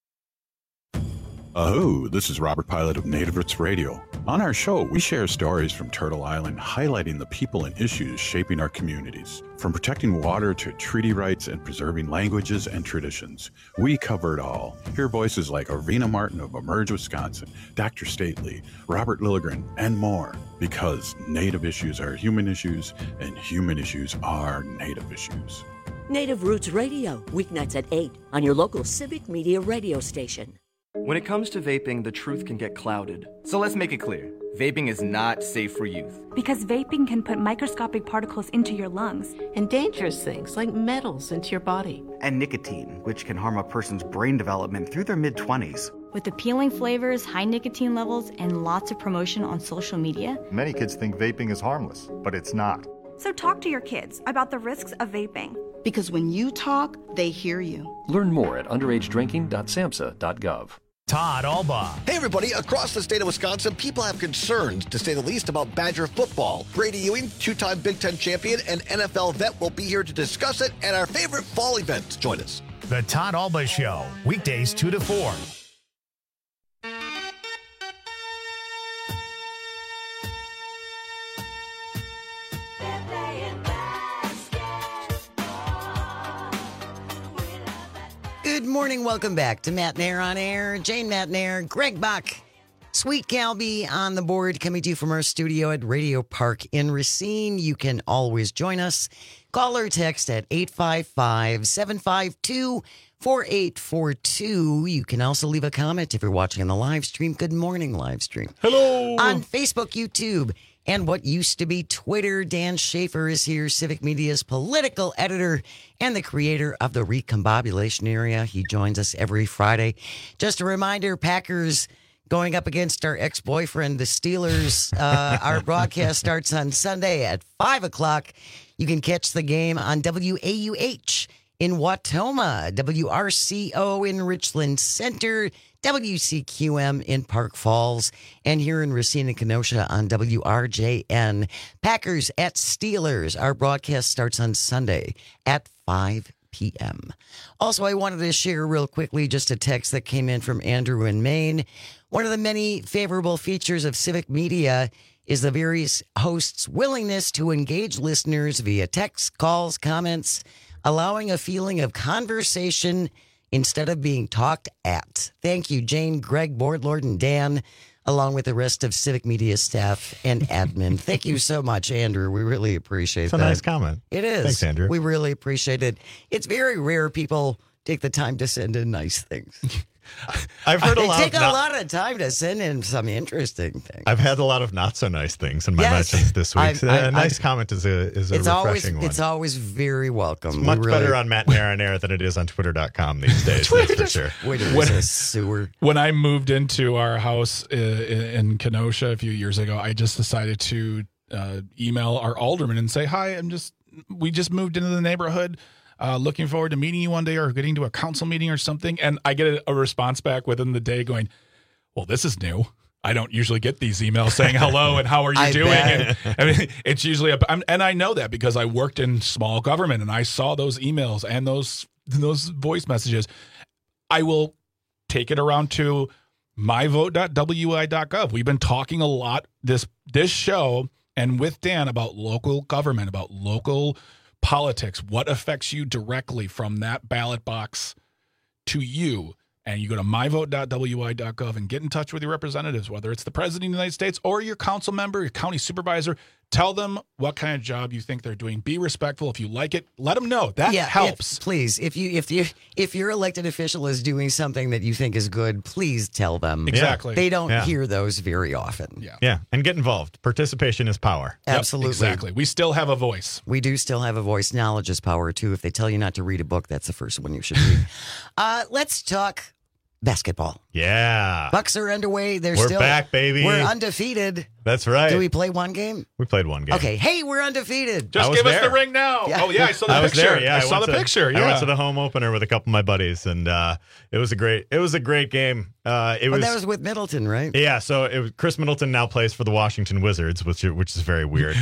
Oh, this is Robert Pilot of Native Roots Radio. On our show, we share stories from Turtle Island, highlighting the people and issues shaping our communities. From protecting water to treaty rights and preserving languages and traditions, we cover it all. Hear voices like Arvina Martin of Emerge Wisconsin, Doctor Stately, Robert Lilligren, and more. Because Native issues are human issues, and human issues are Native issues. Native Roots Radio, weeknights at eight on your local Civic Media radio station. When it comes to vaping, the truth can get clouded. So let's make it clear. Vaping is not safe for youth. Because vaping can put microscopic particles into your lungs. And dangerous things like metals into your body. And nicotine, which can harm a person's brain development through their mid-twenties. With appealing flavors, high nicotine levels, and lots of promotion on social media, many kids think vaping is harmless, but it's not. So talk to your kids about the risks of vaping. Because when you talk, they hear you. Learn more at underage drinking dot samhsa dot gov. Todd Alba. Hey, everybody. Across the state of Wisconsin, people have concerns, to say the least, about Badger football. Brady Ewing, two-time Big Ten champion and N F L vet, will be here to discuss it and our favorite fall events. Join us. The Todd Alba Show, weekdays two to four. Good morning. Welcome back to Matt Nair on Air. Jane Matt Nair, Greg Buck, Sweet Calby on the board, coming to you from our studio at Radio Park in Racine. You can always join us. Call or text at eight five five, seven five two, four eight four two. You can also leave a comment if you're watching on the live stream. Good morning, live stream. Hello. On Facebook, YouTube, and what used to be Twitter. Dan Schaefer is here, Civic Media's political editor and the creator of the Recombobulation Area. He joins us every Friday. Just a reminder, Packers going up against our ex-boyfriend, the Steelers. Uh, our broadcast starts on Sunday at five o'clock. You can catch the game on W A U H in Wautoma, W R C O in Richland Center, W C Q M in Park Falls, and here in Racine and Kenosha on W R J N. Packers at Steelers. Our broadcast starts on Sunday at five p.m. Also, I wanted to share real quickly just a text that came in from Andrew in Maine. One of the many favorable features of Civic Media is the various hosts' willingness to engage listeners via text, calls, comments, allowing a feeling of conversation instead of being talked at. Thank you, Jane, Greg, Boardlord, and Dan, along with the rest of Civic Media staff and admin. Thank you so much, Andrew. We really appreciate It's that. a nice comment. It is. Thanks, Andrew. We really appreciate it. It's very rare people take the time to send in nice things. I've heard a They lot take of a not- lot of time to send in some interesting things. I've had a lot of not so nice things in my Yes. mentions this week. I've- So I've- a nice I've- comment is a is a It's always refreshing one. it's always very welcome. It's We much really- better on Matt Nair on Air than it is on Twitter dot com these days. That's for sure. Twitter When- is a sewer. When I moved into our house i- i- in Kenosha a few years ago, I just decided to uh, email our alderman and say, "Hi, I'm just we just moved into the neighborhood. Uh, looking forward to meeting you one day or getting to a council meeting or something." And I get a, a response back within the day going, "Well, this is new. I don't usually get these emails saying hello and how are you I doing?" bet. And I mean, it's usually a, I'm, and I know that because I worked in small government and I saw those emails and those those voice messages. I will take it around to my vote dot w i dot gov. We've been talking a lot this this show and with Dan about local government, about local politics, what affects you directly from that ballot box to you. And you go to my vote dot w i dot gov and get in touch with your representatives, whether it's the president of the United States or your council member, your county supervisor. Tell them what kind of job you think they're doing. Be respectful. If you like it, let them know. That yeah, helps. If, please, if you if you if your elected official is doing something that you think is good, please tell them. Exactly. They don't Yeah. hear those very often. Yeah. Yeah, and get involved. Participation is power. Yep, Absolutely. exactly. We still have a voice. We do still have a voice. Knowledge is power, too. If they tell you not to read a book, that's the first one you should read. uh, let's talk basketball. Yeah. Bucks are underway. They're We're still back, baby. We're undefeated. That's right. Do we play one game? We played one game. Okay. Hey, we're undefeated. Just I was give us there. the ring now. Yeah. Oh, yeah, I saw the I was picture. there. Yeah, I, saw went the to- picture. I Yeah. went to the home opener with a couple of my buddies, and uh, it was a great. It was a great game. Uh, it Oh, was. that was with Middleton, right? Yeah, so it was, Chris Middleton now plays for the Washington Wizards, which which is very weird.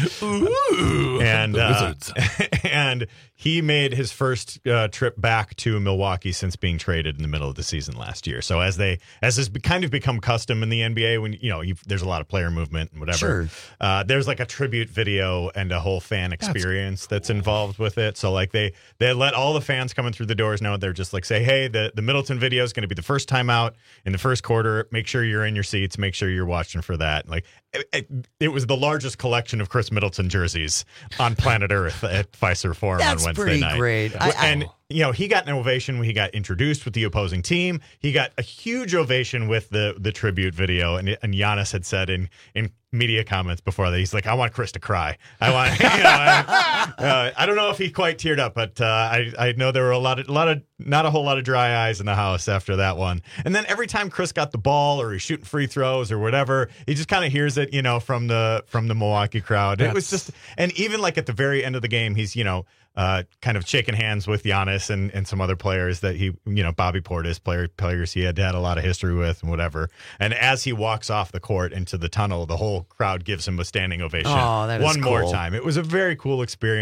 Ooh, and the uh, Wizards. and he made his first uh, trip back to Milwaukee since being traded in the middle of the season last year. So as they as has be- kind of become custom in the N B A, when you know you've, there's a lot of player movement and whatever. Sure. Uh, there's like a tribute video and a whole fan experience that's, that's involved with it. So like they they let all the fans coming through the doors know. They're just like, say, hey, the the Middleton video is going to be the first time out in the first quarter. Make sure you're in your seats. Make sure you're watching for that. Like it, it, it was the largest collection of Chris Middleton jerseys on planet Earth at Fiserv Forum That's on Wednesday pretty night. great. I- I- and you know, he got an ovation when he got introduced with the opposing team. He got a huge ovation with the the tribute video, and and Giannis had said in in media comments before that, he's like, I want Chris to cry. I want, you know, I, uh, I don't know if he quite teared up, but uh, I I know there were a lot of a lot of not a whole lot of dry eyes in the house after that one. And then every time Chris got the ball or he's shooting free throws or whatever, he just kind of hears it, you know, from the from the Milwaukee crowd. It was just, and even like at the very end of the game, he's, you know, Uh, kind of shaking hands with Giannis and, and some other players that he, you know, Bobby Portis, player, players he had had a lot of history with and whatever. And as he walks off the court into the tunnel, the whole crowd gives him a standing ovation Oh, that is one more cool. time. It was a very cool experience.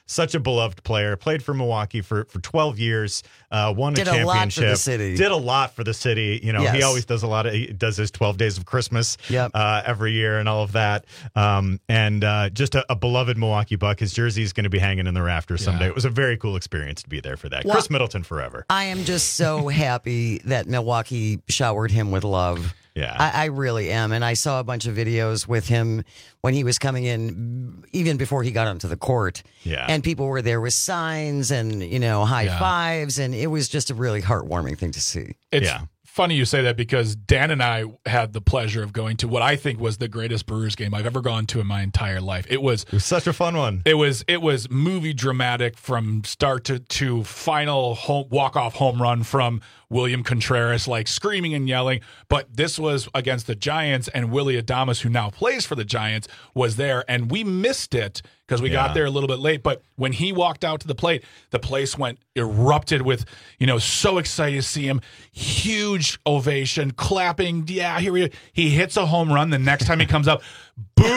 such a beloved player. Played for Milwaukee for, for twelve years. Uh, won Did a a lot championship. for the city. Did a lot for the city. You know, Yes. he always does a lot of. He does his twelve days of Christmas Yep. uh, every year and all of that. Um, and uh, just a, a beloved Milwaukee Buck. His jersey is going to be hanging in the rafters someday. Yeah. It was a very cool experience to be there for that. Well, Chris Middleton forever. I am just so happy that Milwaukee showered him with love. Yeah. I, I really am. And I saw a bunch of videos with him when he was coming in, even before he got onto the court. Yeah. And people were there with signs and, you know, high Yeah. fives. And it was just a really heartwarming thing to see. It's Yeah. funny you say that because Dan and I had the pleasure of going to what I think was the greatest Brewers game I've ever gone to in my entire life. It was It was such a fun one. It was it was movie dramatic from start to, to final home walk off home run from William Contreras, like screaming and yelling. But this was against the Giants, and Willie Adames, who now plays for the Giants, was there, and we missed it because we Yeah. got there a little bit late. But when he walked out to the plate, the place went erupted with, you know, so excited to see him. Huge ovation, clapping. Yeah, here we he hits a home run. The next time he comes up, boos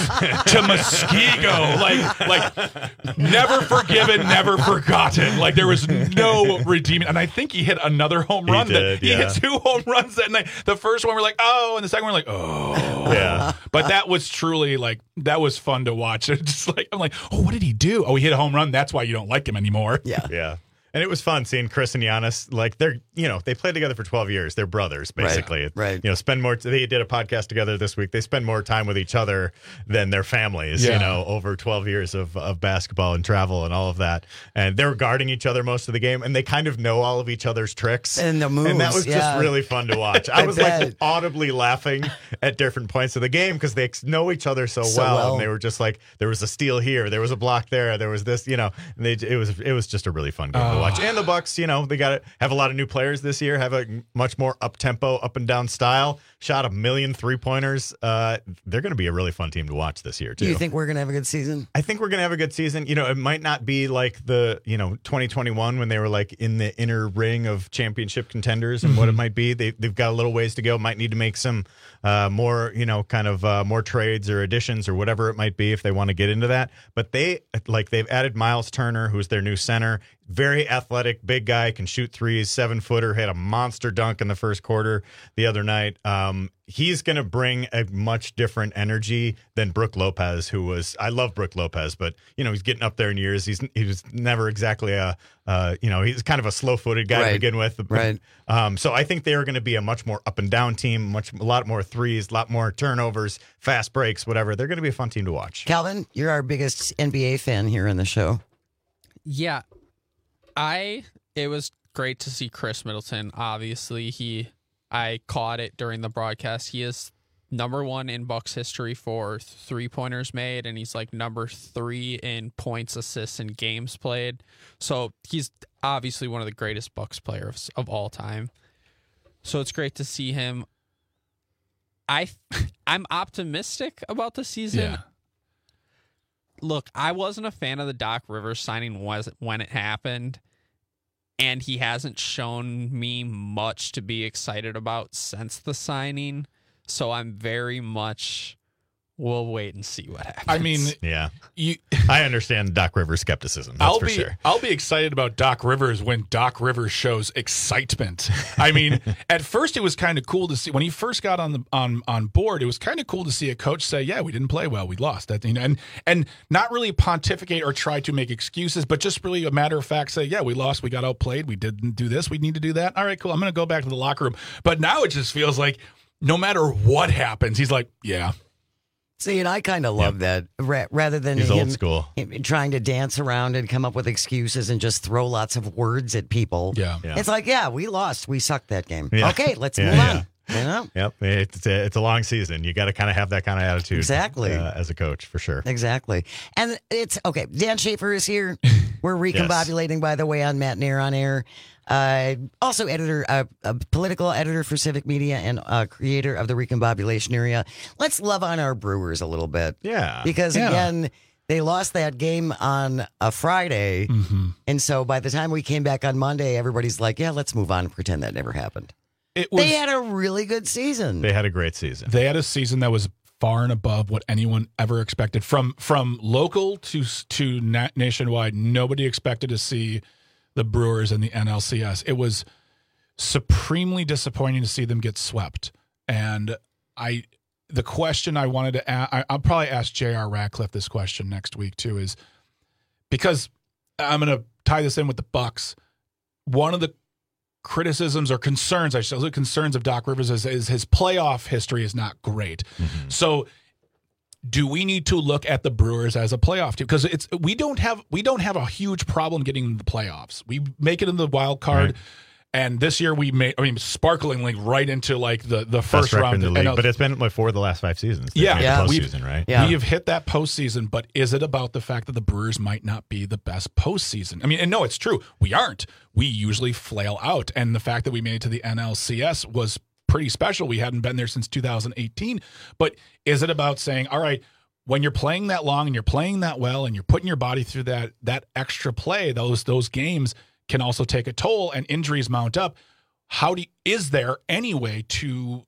to Muskego. Like, like never forgiven, never forgotten. Like there was no redeeming. And I think he hit another home He run. did, that, he yeah. hit two home runs that night. The first one we're like, oh, and the second one we're like, oh. Yeah. But that was truly like that was fun to watch. It just like I'm like, oh, what did he do? Oh, he hit a home run. That's why you don't like him anymore. Yeah. Yeah. And it was fun seeing Chris and Giannis. Like they're, you know, they played together for twelve years. They're brothers, basically. Right, right. You know, spend more. They did a podcast together this week. They spend more time with each other than their families. Yeah. You know, over twelve years of of basketball and travel and all of that. And they were guarding each other most of the game, and they kind of know all of each other's tricks And the moves, And that was yeah. just really fun to watch. I, I was bet. like audibly laughing at different points of the game because they know each other so, So well, well. and they were just like, there was a steal here, there was a block there, there was this, you know. And they it was it was just a really fun game to Oh. watch. And the Bucks. You know, they got to have a lot of new players this year, have a much more up-tempo, up-and-down style, shot a million three-pointers. Uh, they're going to be a really fun team to watch this year, too. Do you think we're going to have a good season? I think we're going to have a good season. You know, it might not be like the, you know, twenty twenty-one when they were like in the inner ring of championship contenders and Mm-hmm. what it might be. They, they've got a little ways to go. Might need to make some uh, more, you know, kind of uh, more trades or additions or whatever it might be if they want to get into that. But they, like, they've added Miles Turner, who's their new center. Very athletic, big guy, can shoot threes, seven footer, had a monster dunk in the first quarter the other night. Um, he's going to bring a much different energy than Brook Lopez, who was, I love Brook Lopez, but, you know, he's getting up there in years. He's he was never exactly a, uh, you know, he's kind of a slow footed guy Right. to begin with. Right. Um, so I think they are going to be a much more up and down team, much a lot more threes, a lot more turnovers, fast breaks, whatever. They're going to be a fun team to watch. Calvin, you're our biggest N B A fan here in the show. Yeah. I it was great to see Chris Middleton. Obviously, he I caught it during the broadcast. He is number one in Bucks history for three-pointers made, and he's like number three in points, assists, and games played. So he's obviously one of the greatest Bucks players of all time. So it's great to see him. I I'm optimistic about the season. Yeah. Look, I wasn't a fan of the Doc Rivers signing was when it happened, and he hasn't shown me much to be excited about since the signing. So I'm very much, we'll wait and see what happens. I mean, Yeah. you. I understand Doc Rivers' skepticism. That's I'll for be sure. I'll be excited about Doc Rivers when Doc Rivers shows excitement. I mean, at first it was kind of cool to see when he first got on the on on board. It was kind of cool to see a coach say, "Yeah, we didn't play well, we lost." That you know, and and not really pontificate or try to make excuses, but just really a matter of fact say, "Yeah, we lost, we got outplayed, we didn't do this, we need to do that." All right, cool. I'm going to go back to the locker room. But now it just feels like no matter what happens, he's like, "Yeah." See, and I kind of love that ra- rather than He's him, old school. him trying to dance around and come up with excuses and just throw lots of words at people. Yeah. Yeah. It's like, yeah, we lost. We sucked that game. Yeah. Okay, let's Yeah, move yeah. on. You know? Yep, it's a, it's a long season. You got to kind of have that kind of attitude, Exactly. uh, as a coach for sure. Exactly. And it's okay. Dan Schaefer is here. We're recombobulating, by the way, on Matt Nair on Air. Uh, also, editor, uh, a political editor for Civic Media and uh, creator of the Recombobulation Area. Let's love on our Brewers a little bit. Yeah, Because Yeah. again, they lost that game on a Friday. Mm-hmm. And so by the time we came back on Monday, everybody's like, yeah, let's move on and pretend that never happened. It was They had a really good season. they had a great season. They had a season that was far and above what anyone ever expected. From from local to to na- nationwide, nobody expected to see the Brewers in the N L C S. It was supremely disappointing to see them get swept. And I, the question I wanted to ask, I, I'll probably ask J R Ratcliffe this question next week too, is because I'm going to tie this in with the Bucks. One of the criticisms or concerns, I should say, concerns of Doc Rivers is, is his playoff history is not great. Mm-hmm. So do we need to look at the Brewers as a playoff team? Because it's we don't have we don't have a huge problem getting into the playoffs. We make it in the wild card. Right. And this year we made, I mean, sparklingly right into like the, the first round. In the league, but it's been like four of the last five seasons. Yeah, yeah. We've, postseason, right? Yeah. We have hit that postseason, but is it about the fact that the Brewers might not be the best postseason? I mean, and no, it's true. We aren't. We usually flail out. And the fact that we made it to the N L C S was pretty special. We hadn't been there since two thousand eighteen. But is it about saying, all right, when you're playing that long and you're playing that well and you're putting your body through that that extra play, those those games can also take a toll and injuries mount up. How do you, is there any way to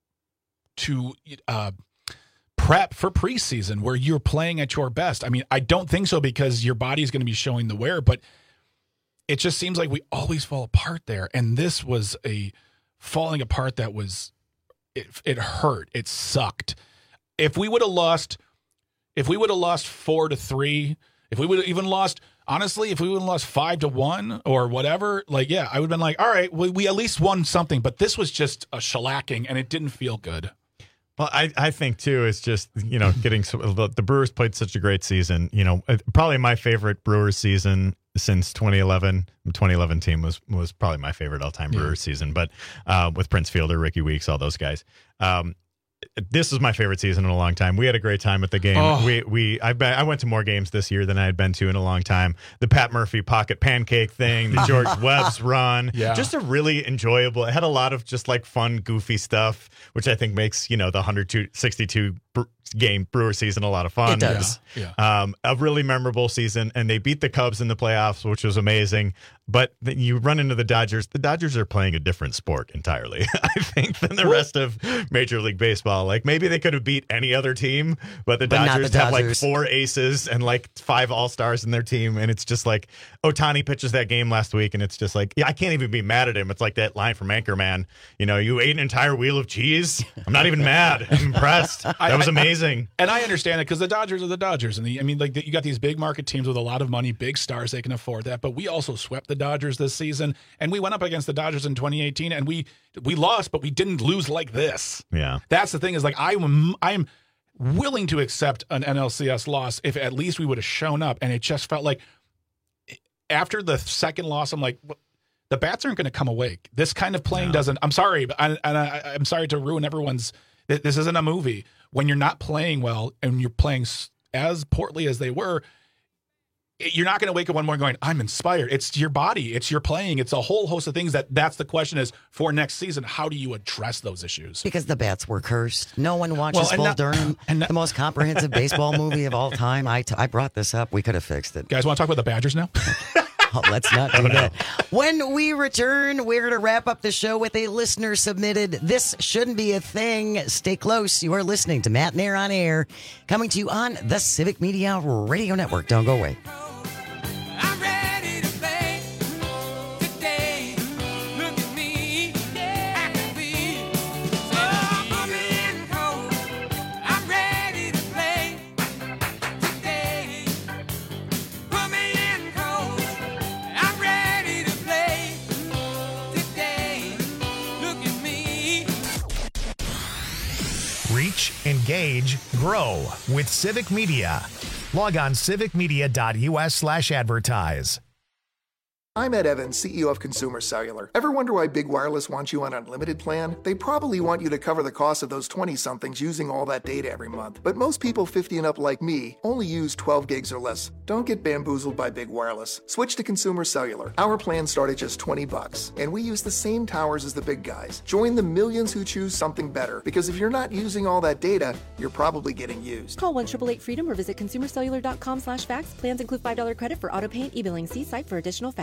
to uh, prep for preseason where you're playing at your best? I mean, I don't think so because your body's going to be showing the wear, but it just seems like we always fall apart there. And this was a falling apart that was it, it hurt. It sucked. If we would have lost, if we would have lost four to three, if we would have even lost. Honestly, if we would have lost five to one or whatever, like, yeah, I would have been like, all right, we, we at least won something. But this was just a shellacking, and it didn't feel good. Well, I, I think, too, it's just, you know, getting the Brewers played such a great season. You know, probably my favorite Brewers season since twenty eleven. The twenty eleven team was was probably my favorite all-time yeah. Brewers season. But uh, with Prince Fielder, Ricky Weeks, all those guys. Um This is my favorite season in a long time. We had a great time at the game. Oh. We we I I went to more games this year than I had been to in a long time. The Pat Murphy pocket pancake thing, the George Webb's run, yeah. just a really enjoyable. It had a lot of just like fun, goofy stuff, which I think makes you know the one sixty-two game Brewer season a lot of fun. It does. Yeah. Yeah. Um, a really memorable season, and they beat the Cubs in the playoffs, which was amazing. But then you run into the Dodgers. The Dodgers are playing a different sport entirely, I think, than the rest of Major League Baseball. Like maybe they could have beat any other team, but the, but Dodgers, the Dodgers have like four aces and like five all-stars in their team, and it's just like Ohtani pitches that game last week, and it's just like, yeah, I can't even be mad at him. It's like that line from Anchorman. You know, you ate an entire wheel of cheese. I'm not even mad. I'm impressed. That was amazing. And I understand it because the Dodgers are the Dodgers, and the, I mean, like you got these big market teams with a lot of money, big stars, they can afford that. But we also swept the Dodgers this season, and we went up against the Dodgers in twenty eighteen, and we we lost, but we didn't lose like this. Yeah, that's the thing is like I'm I'm willing to accept an N L C S loss if at least we would have shown up, and it just felt like after the second loss, I'm like. The bats aren't going to come awake. This kind of playing no. doesn't. I'm sorry, but I, and I, I'm sorry to ruin everyone's. This isn't a movie. When you're not playing well and you're playing as poorly as they were, you're not going to wake up one morning going, "I'm inspired." It's your body. It's your playing. It's a whole host of things. That that's the question is for next season. How do you address those issues? Because the bats were cursed. No one watches well, Bull not, Durham, not, the most comprehensive baseball movie of all time. I, t- I brought this up. We could have fixed it. Guys, want to talk about the Badgers now? Oh, let's not do that. When we return, we're going to wrap up the show with a listener submitted This Shouldn't Be a Thing. Stay close. You are listening to Matt Nair on Air, coming to you on the Civic Media Radio Network. Don't go away. Engage, grow with Civic Media. Log on civicmedia.us slash advertise. I'm Ed Evans, C E O of Consumer Cellular. Ever wonder why Big Wireless wants you on an unlimited plan? They probably want you to cover the cost of those twenty-somethings using all that data every month. But most people fifty and up like me only use twelve gigs or less. Don't get bamboozled by Big Wireless. Switch to Consumer Cellular. Our plans start at just twenty bucks, and we use the same towers as the big guys. Join the millions who choose something better, because if you're not using all that data, you're probably getting used. Call one eight eight eight freedom or visit consumer cellular dot com slash fax. Plans include five dollars credit for auto pay and e-billing. See site for additional facts.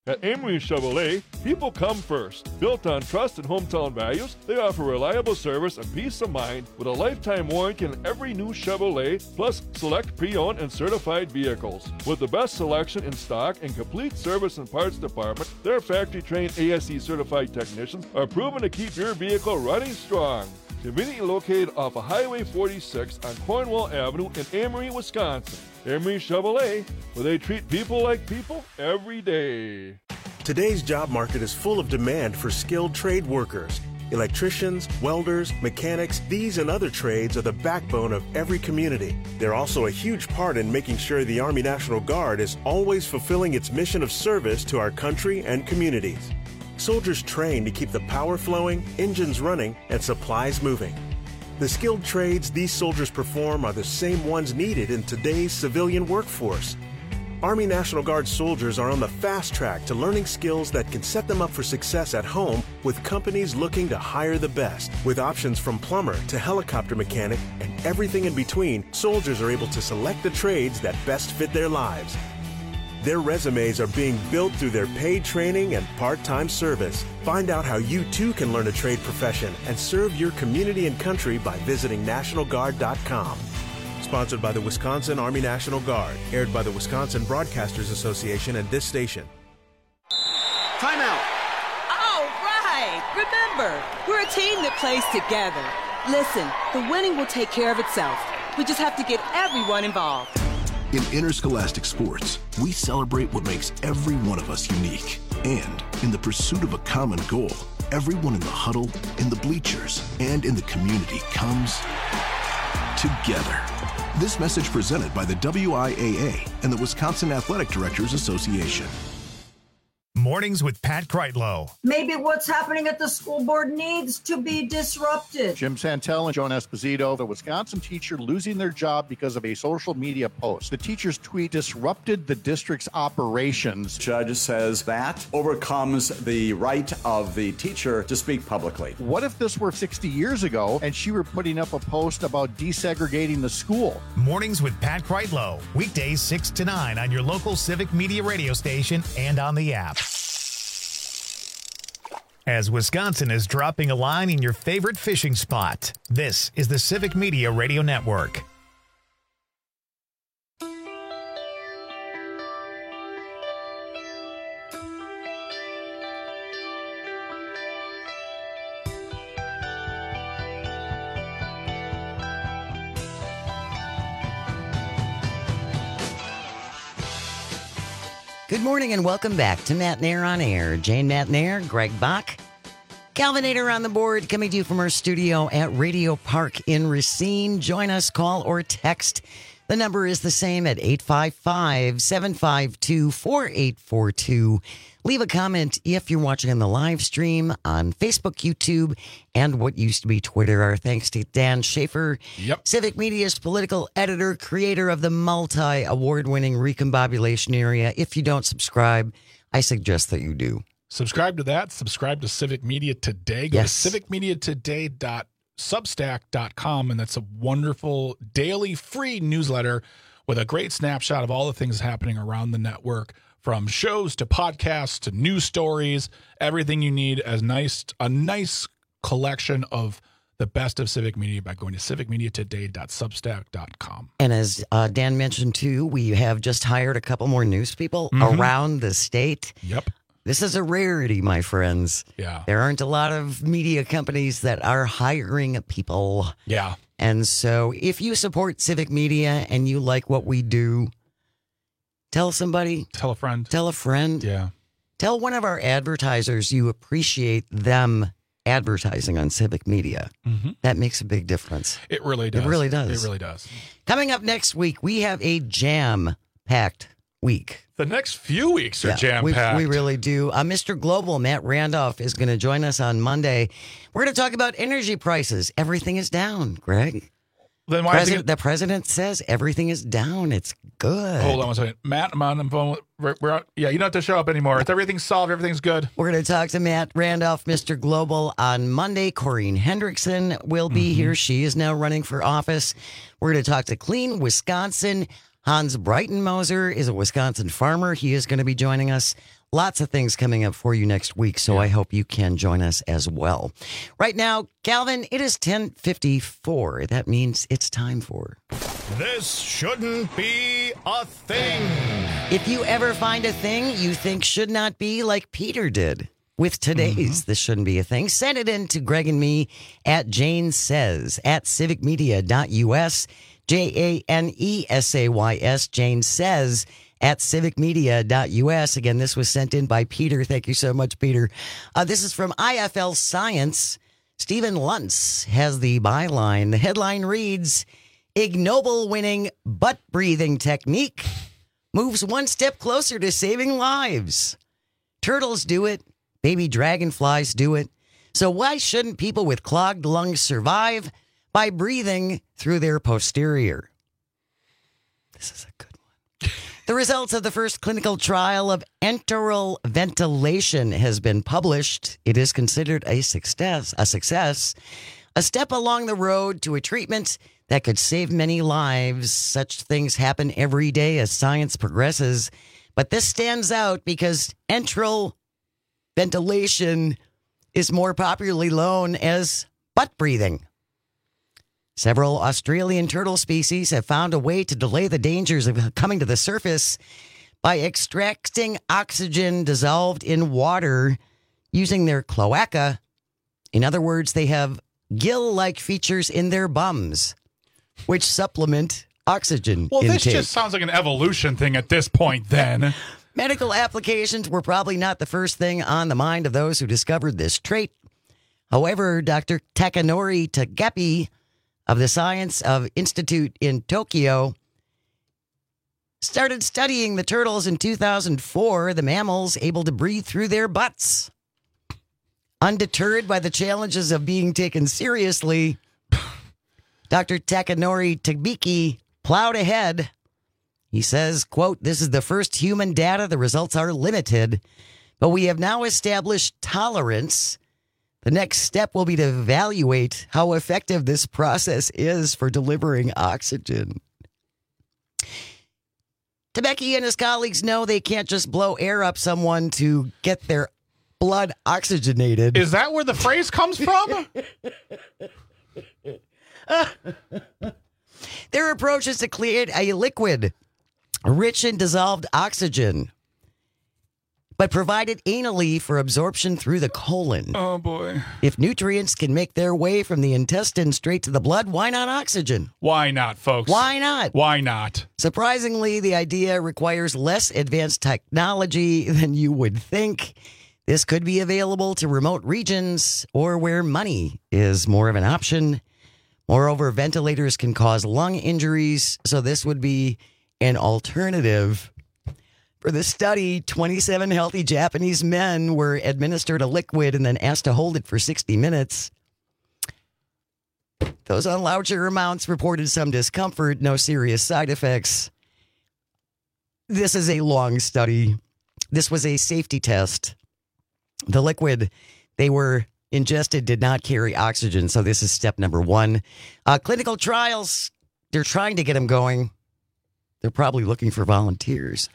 At Amory Chevrolet, people come first. Built on trust and hometown values, they offer reliable service and peace of mind with a lifetime warranty on every new Chevrolet, plus select pre-owned and certified vehicles. With the best selection in stock and complete service and parts department, their factory-trained A S E certified technicians are proven to keep your vehicle running strong. Conveniently located off of Highway forty-six on Cornwall Avenue in Amory, Wisconsin. Amory Chevrolet, where they treat people like people every day. Today's job market is full of demand for skilled trade workers. Electricians, welders, mechanics, these and other trades are the backbone of every community. They're also a huge part in making sure the Army National Guard is always fulfilling its mission of service to our country and communities. Soldiers train to keep the power flowing, engines running, and supplies moving. The skilled trades these soldiers perform are the same ones needed in today's civilian workforce. Army National Guard soldiers are on the fast track to learning skills that can set them up for success at home with companies looking to hire the best. With options from plumber to helicopter mechanic and everything in between, soldiers are able to select the trades that best fit their lives. Their resumes are being built through their paid training and part-time service. Find out how you too can learn a trade profession and serve your community and country by visiting National Guard dot com. Sponsored by the Wisconsin Army National Guard. Aired by the Wisconsin Broadcasters Association and this station. Timeout. All right. Remember, we're a team that plays together. Listen, the winning will take care of itself. We just have to get everyone involved. In interscholastic sports, we celebrate what makes every one of us unique. And in the pursuit of a common goal, everyone in the huddle, in the bleachers, and in the community comes together. This message presented by the W I A A and the Wisconsin Athletic Directors Association. Mornings with Pat Kreitlow. Maybe what's happening at the school board needs to be disrupted. Jim Santel and Joan Esposito, the Wisconsin teacher losing their job because of a social media post. The teacher's tweet disrupted the district's operations. Judge says that overcomes the right of the teacher to speak publicly. What if this were sixty years ago and she were putting up a post about desegregating the school? Mornings with Pat Kreitlow. Weekdays six to nine on your local Civic Media radio station and on the app. As Wisconsin is dropping a line in your favorite fishing spot, this is the Civic Media Radio Network. Good morning and welcome back to Matt Nair on Air. Jane Matt Nair, Greg Bach, Calvinator on the board, coming to you from our studio at Radio Park in Racine. Join us, call or text. The number is the same at eight five five, seven five two, four eight four two. Leave a comment if you're watching on the live stream on Facebook, YouTube, and what used to be Twitter. Our thanks to Dan Schaefer, yep. Civic Media's political editor, creator of the multi-award-winning Recombobulation Area. If you don't subscribe, I suggest that you do. Subscribe to that. Subscribe to Civic Media Today. Go yes. to civic media today dot substack dot com, and that's a wonderful daily free newsletter with a great snapshot of all the things happening around the network, from shows to podcasts to news stories, everything you need. As nice a nice collection of the best of Civic Media by going to civic media today dot substack dot com. And as uh, Dan mentioned too, we have just hired a couple more news people Mhm. around the state. Yep. This is a rarity, my friends. Yeah. There aren't a lot of media companies that are hiring people. Yeah. And so if you support Civic Media and you like what we do, tell somebody. Tell a friend. Tell a friend. Yeah. Tell one of our advertisers you appreciate them advertising on Civic Media. Mm-hmm. That makes a big difference. It really does. It really does. It really does. Coming up next week, we have a jam-packed week. The next few weeks are Yeah, jam-packed. We, we really do. Uh, Mister Global, Matt Randolph, is going to join us on Monday. We're going to talk about energy prices. Everything is down, Greg. Then why President, is it... The president says everything is down. It's good. Hold on one second. Matt, I'm on the phone. We're, we're out. Yeah, you don't have to show up anymore. It's everything's solved. Everything's good. We're going to talk to Matt Randolph, Mister Global, on Monday. Corrine Hendrickson will be mm-hmm. here. She is now running for office. We're going to talk to Clean Wisconsin. Hans Breitenmoser is a Wisconsin farmer. He is going to be joining us. Lots of things coming up for you next week, so I hope you can join us as well. Right now, Calvin, it is ten fifty-four. That means it's time for... This shouldn't be a thing. If you ever find a thing you think should not be, like Peter did with today's mm-hmm. This Shouldn't Be a Thing, send it in to Greg and me at Jane Says at civic media dot U S. J A N E S A Y S, Jane Says at civic media dot U S. Again, this was sent in by Peter. Thank you so much, Peter. Uh, this is from I F L Science. Stephen Luntz has the byline. The headline reads, ignoble winning butt breathing technique moves one step closer to saving lives. Turtles do it. Baby dragonflies do it. So why shouldn't people with clogged lungs survive by breathing through their posterior? This is a good one. The results of the first clinical trial of enteral ventilation has been published. It is considered a success, a success, a step along the road to a treatment that could save many lives. Such things happen every day as science progresses. But this stands out because enteral ventilation is more popularly known as butt breathing. Several Australian turtle species have found a way to delay the dangers of coming to the surface by extracting oxygen dissolved in water using their cloaca. In other words, they have gill-like features in their bums, which supplement oxygen Well, intake. this just sounds like an evolution thing at this point, then. Medical applications were probably not the first thing on the mind of those who discovered this trait. However, Doctor Takanori Tagepi of the Science of Institute in Tokyo started studying the turtles in two thousand four, the mammals able to breathe through their butts. Undeterred by the challenges of being taken seriously, Doctor Takanori Tabiki plowed ahead. He says, quote, this is the first human data. The results are limited, but we have now established tolerance. The next step will be to evaluate how effective this process is for delivering oxygen. Tabeki and his colleagues know they can't just blow air up someone to get their blood oxygenated. Is that where the phrase comes from? Their approach is to create a liquid rich in dissolved oxygen, but provided anally for absorption through the colon. Oh, boy. If nutrients can make their way from the intestine straight to the blood, why not oxygen? Why not, folks? Why not? Why not? Surprisingly, the idea requires less advanced technology than you would think. This could be available to remote regions or where money is more of an option. Moreover, ventilators can cause lung injuries, so this would be an alternative. For the study, twenty-seven healthy Japanese men were administered a liquid and then asked to hold it for sixty minutes. Those on larger amounts reported some discomfort, no serious side effects. This is a long study. This was a safety test. The liquid they were ingested did not carry oxygen, so this is step number one. Uh, clinical trials, they're trying to get them going. They're probably looking for volunteers.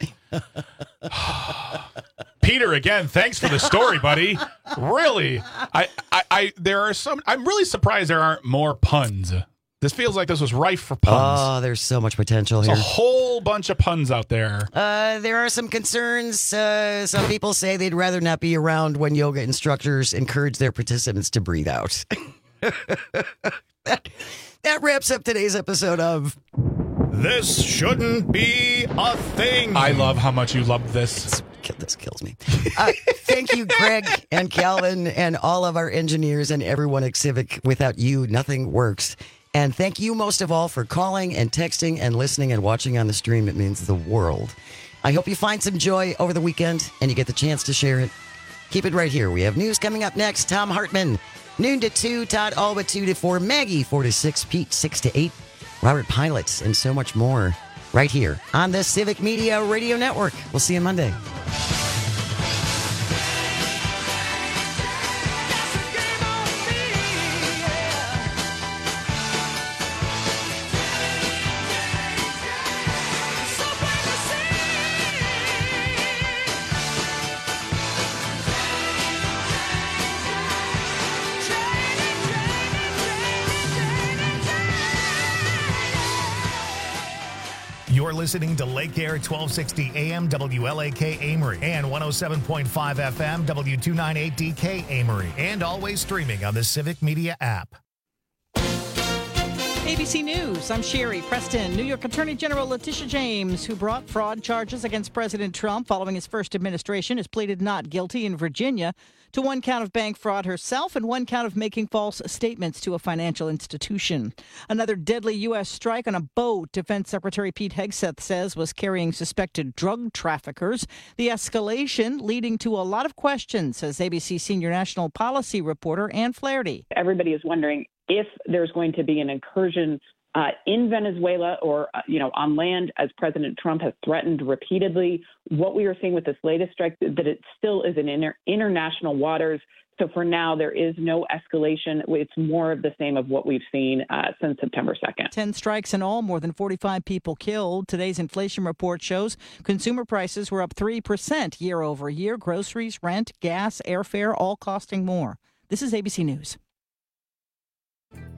Peter, again, thanks for the story, buddy. Really, I, I, I, there are some. I'm really surprised there aren't more puns. This feels like this was rife for puns. Oh, there's so much potential There's here. a whole bunch of puns out there. Uh, there are some concerns. Uh, some people say they'd rather not be around when yoga instructors encourage their participants to breathe out. that, that wraps up today's episode of This Shouldn't Be a Thing. I love how much you love this. This kills me. Uh, thank you, Greg and Calvin and all of our engineers and everyone at Civic. Without you, nothing works. And thank you most of all for calling and texting and listening and watching on the stream. It means the world. I hope you find some joy over the weekend and you get the chance to share it. Keep it right here. We have news coming up next. Tom Hartman, noon to two. Todd Alba, two to four. Maggie, four to six. Pete, six to eight. Robert Pilots, and so much more right here on the Civic Media Radio Network. We'll see you Monday. You're listening to Lake Air twelve sixty A M W L A K Amory and one oh seven point five F M W two ninety-eight D K Amory, and always streaming on the Civic Media app. A B C News, I'm Sherry Preston. New York Attorney General Letitia James, who brought fraud charges against President Trump following his first administration, has pleaded not guilty in Virginia to one count of bank fraud herself and one count of making false statements to a financial institution. Another deadly U S strike on a boat, Defense Secretary Pete Hegseth says was carrying suspected drug traffickers. The escalation leading to a lot of questions, says A B C senior national policy reporter Ann Flaherty. Everybody is wondering if there's going to be an incursion uh, in Venezuela or, uh, you know, on land, as President Trump has threatened repeatedly. What we are seeing with this latest strike, that it still is in inter- international waters. So for now, there is no escalation. It's more of the same of what we've seen uh, since September second. Ten strikes in all, more than forty-five people killed. Today's inflation report shows consumer prices were up three percent year over year. Groceries, rent, gas, airfare, all costing more. This is A B C News.